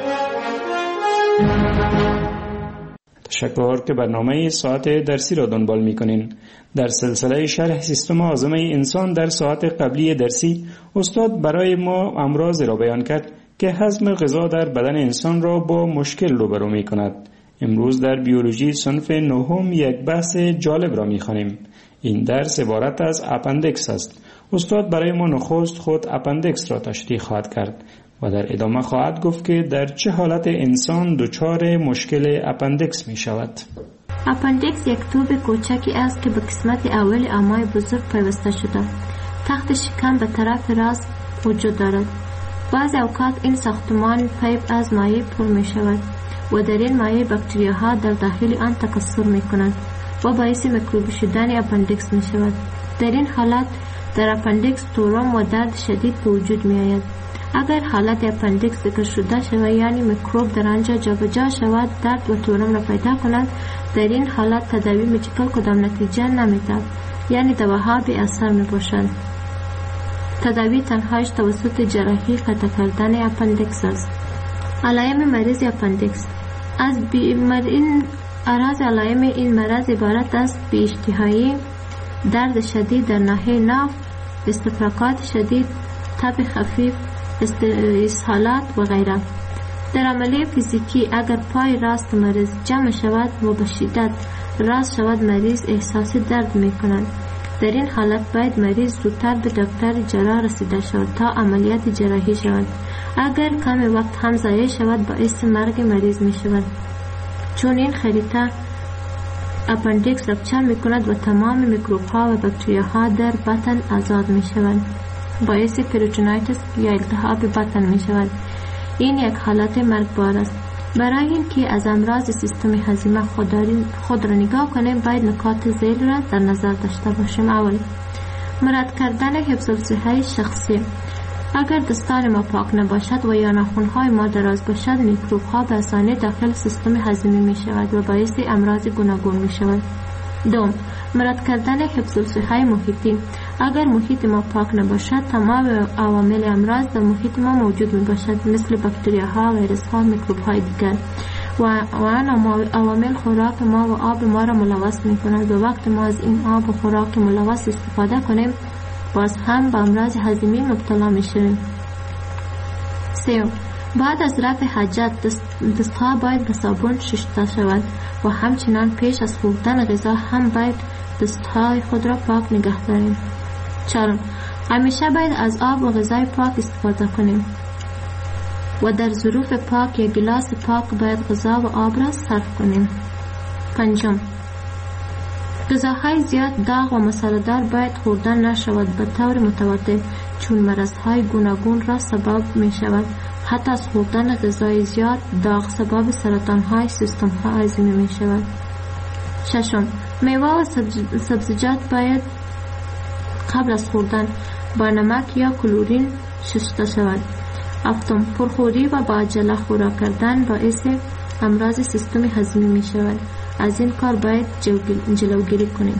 [SPEAKER 7] تشکر که برنامه ساعت درسی را دنبال می‌کنین. در سلسله شرح سیستم هاضمه انسان در ساعت قبلی درسی استاد برای ما امراض را بیان کرد که هضم غذا در بدن انسان را با مشکل روبرو می‌کند. امروز در بیولوژی صنف 9 یک بحث جالب را می‌خوانیم. این درس عبارت از اپندکس است. استاد برای ما نخست خود اپندکس را تشریح خواهد کرد و در ادامه خواهد گفت که در چه حالت انسان دچار مشکل اپندکس می شود.
[SPEAKER 8] اپندکس یک توب کوچکی است که به قسمت اول امعای بزرگ پیوسته شده. تخت شکم به طرف راست وجود دارد. بعضی اوقات این ساختمان پیپ از مایع پر می شود و در این مایع باکتریاها در داخل آن تکثر می کنند و باعث میکروبی شدن اپندکس می شود. در این حالت در اپندکس تورم و درد شدید به وجود می آید. اگر حالت اپندکس ذکر شده شود یعنی میکروب در آنجا جابجا شود، درد و تورم را پیدا کند، در این حالت تداوی مدیکال کدام نتیجه نمیدهد، یعنی دواها بی اثر می باشد. تداوی تنهایش توسط جراحی قطع کردن اپندکس است. علائم مریض اپندکس اعراض علائم این مرض عبارت است بی اشتهایی، درد شدید در ناحیه ناف، استفراغات شدید، تب خفیف، اسهالات و غیره. در عملیه فیزیکی اگر پای راست مریض جمع شود و به شدت راست شود مریض احساس درد می کند. در این حالت باید مریض زودتر به دکتر جراح رسیده شود تا عملیات جراحی شود. اگر کم وقت هم ضایع شود باعث مرگ مریض می شود، چون این خریطه اپندکس رپچر می کند و تمام میکروب ها و باکتریا ها در بطن آزاد می شوند. باعث پریتونایتس یا التهاب بطن می شود. این یک حالت مرگبار است. برای اینکه از امراض سیستم هضمی خود را نگاه کنیم باید نکات ذیل را در نظر داشته باشیم. اول، مراد کردن حفظ الصحه شخصی. اگر دستان ما پاک نباشد و یا ناخن‌های ما دراز باشد میکروب ها به آسانی داخل سیستم هضمی می شود و باعث امراض گوناگون می شود. دوم، مراد کردن حفظ الصحه محیطی. اگر محیط ما پاک نباشد تمام عوامل امراض در محیط ما موجود می باشد، مثل باکتریاها، ویروس‌ها، میکروب‌های دیگر و آن عوامل خوراک ما و آب ما را ملوث می کند و وقتی ما از این آب و خوراک ملوث استفاده کنیم باز هم به امراض هضمی مبتلا می شویم. 3. بعد از رفع حاجت دستها باید به صابون شسته شود و همچنان پیش از خوردن غذا هم باید دستهای خود را پاک نگه داریم. 4. همیشه باید از آب و غذای پاک استفاده کنیم و در ظروف پاک یا گلاس پاک باید غذا و آب را صرف کنیم. 5. غذاهای زیاد داغ و مساله‌دار باید خوردن نشود به طور متواتر، چون مرضهای گوناگون را سبب می شود. حتی از خوردن غذای زیاد داغ سبب سرطانهای سیستم‌ها هضمی می شود. 6. میوه و سبزیجات باید قبل از خوردن با نمک یا کلورین شسته شود. 7. پرخوری و با عجله خوراک کردن باعث امراض سیستم هضمی می شود. از این کار باید جلوگیری کنیم.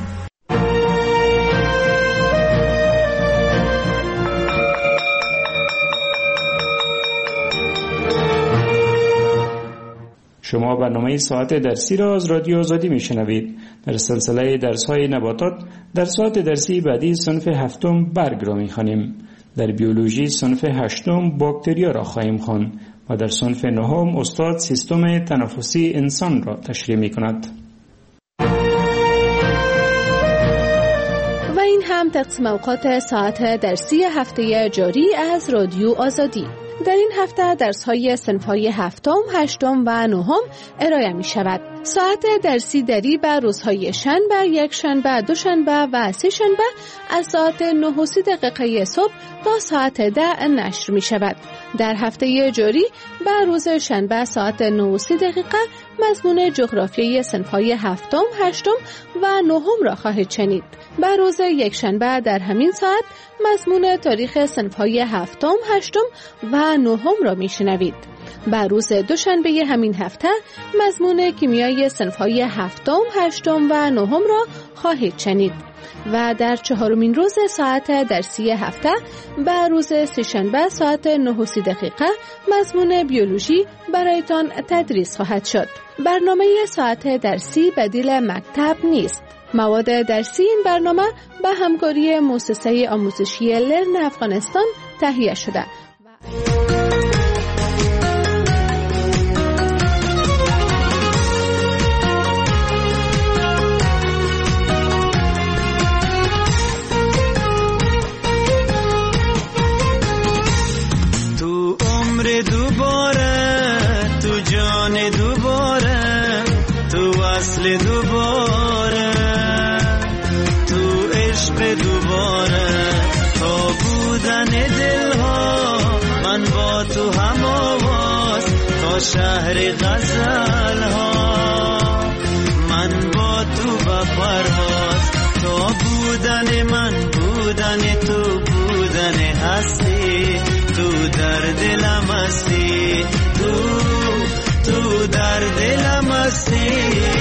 [SPEAKER 7] شما برنامه ساعت درسی را از رادیو آزادی میشنوید. در سلسله درس‌های نباتات در ساعت درسی بعدی صنف 7 برگ را می‌خوانیم. در بیولوژی صنف 8 باکتریا را خواهیم خواند و در صنف 9 استاد سیستم تنفسی انسان را تشریح می‌کند.
[SPEAKER 6] و این هم تقسیم اوقات ساعت درسی هفته جاری از رادیو آزادی. در این هفته درس‌های صنف‌های 7، 8 و 9 ارائه می‌شود. ساعت درسی دری بر روزهای شنبه، یک شنبه، دو شنبه و سه شنبه از ساعت 9:30 صبح تا ساعت 10 نشر می‌شود. در هفته جاری بر روز شنبه ساعت 9:30 مضمون جغرافیای صنف‌های 7، 8 و 9 را خواهید شنید. بر روز یک شنبه در همین ساعت مضمون تاریخ صنف‌های 7، 8 و 9 را می‌شنوید. بر روز دوشنبه همین هفته مضمون کیمیای صنف‌های 7، 8 و 9 را خواهید شنید. و در 4مین روز ساعت درسی هفته بر روز سه‌شنبه ساعت 9:30 مضمون بیولوژی برایتان تدریس خواهد شد. برنامه ساعت درسی بدیل مکتب نیست. مواد درسی این برنامه به همکاری مؤسسه آموزشی لرن افغانستان تهیه شده.
[SPEAKER 9] تو عمر دوباره، تو جان دوباره، تو اصل دوباره، تو عشق دوباره، تا بودن دلها من با تو هم آواز، تا شهر غزلها من با تو به پرواز، تا بودن من بودن تو بودن هستی، تو در دلم هستی، تو در دلم هستی.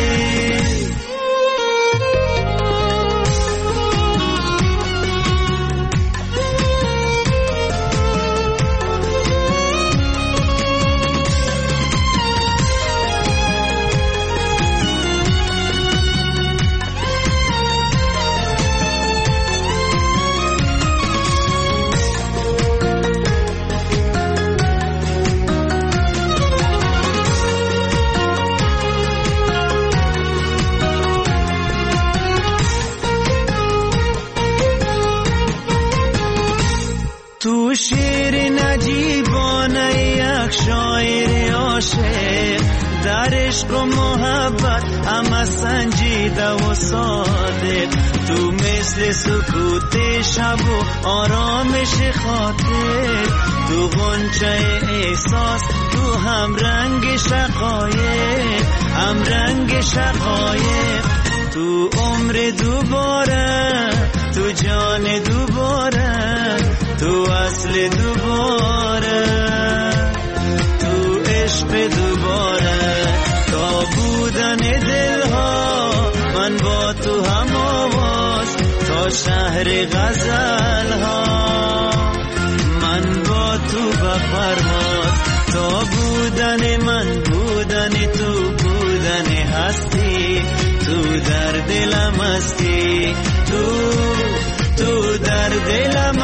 [SPEAKER 9] تو شیر نجیبانه یک شاعر عاشق، در عشق و محبت همه سنجیده و صادق، تو مثل سکوت شب و آرامش خاطر، تو غنچه احساس، تو هم رنگ شقایق، هم رنگ شقایق، تو عمر دوباره، تو جان دوباره، تو اصل دوباره، تو عشق دوباره، تا بودن دلها من با تو هم آواز، تا شهر غزلها من با تو به پرواز، تا بودن من بودن تو بودن هستی، تو در دلم هستی، تو در دلم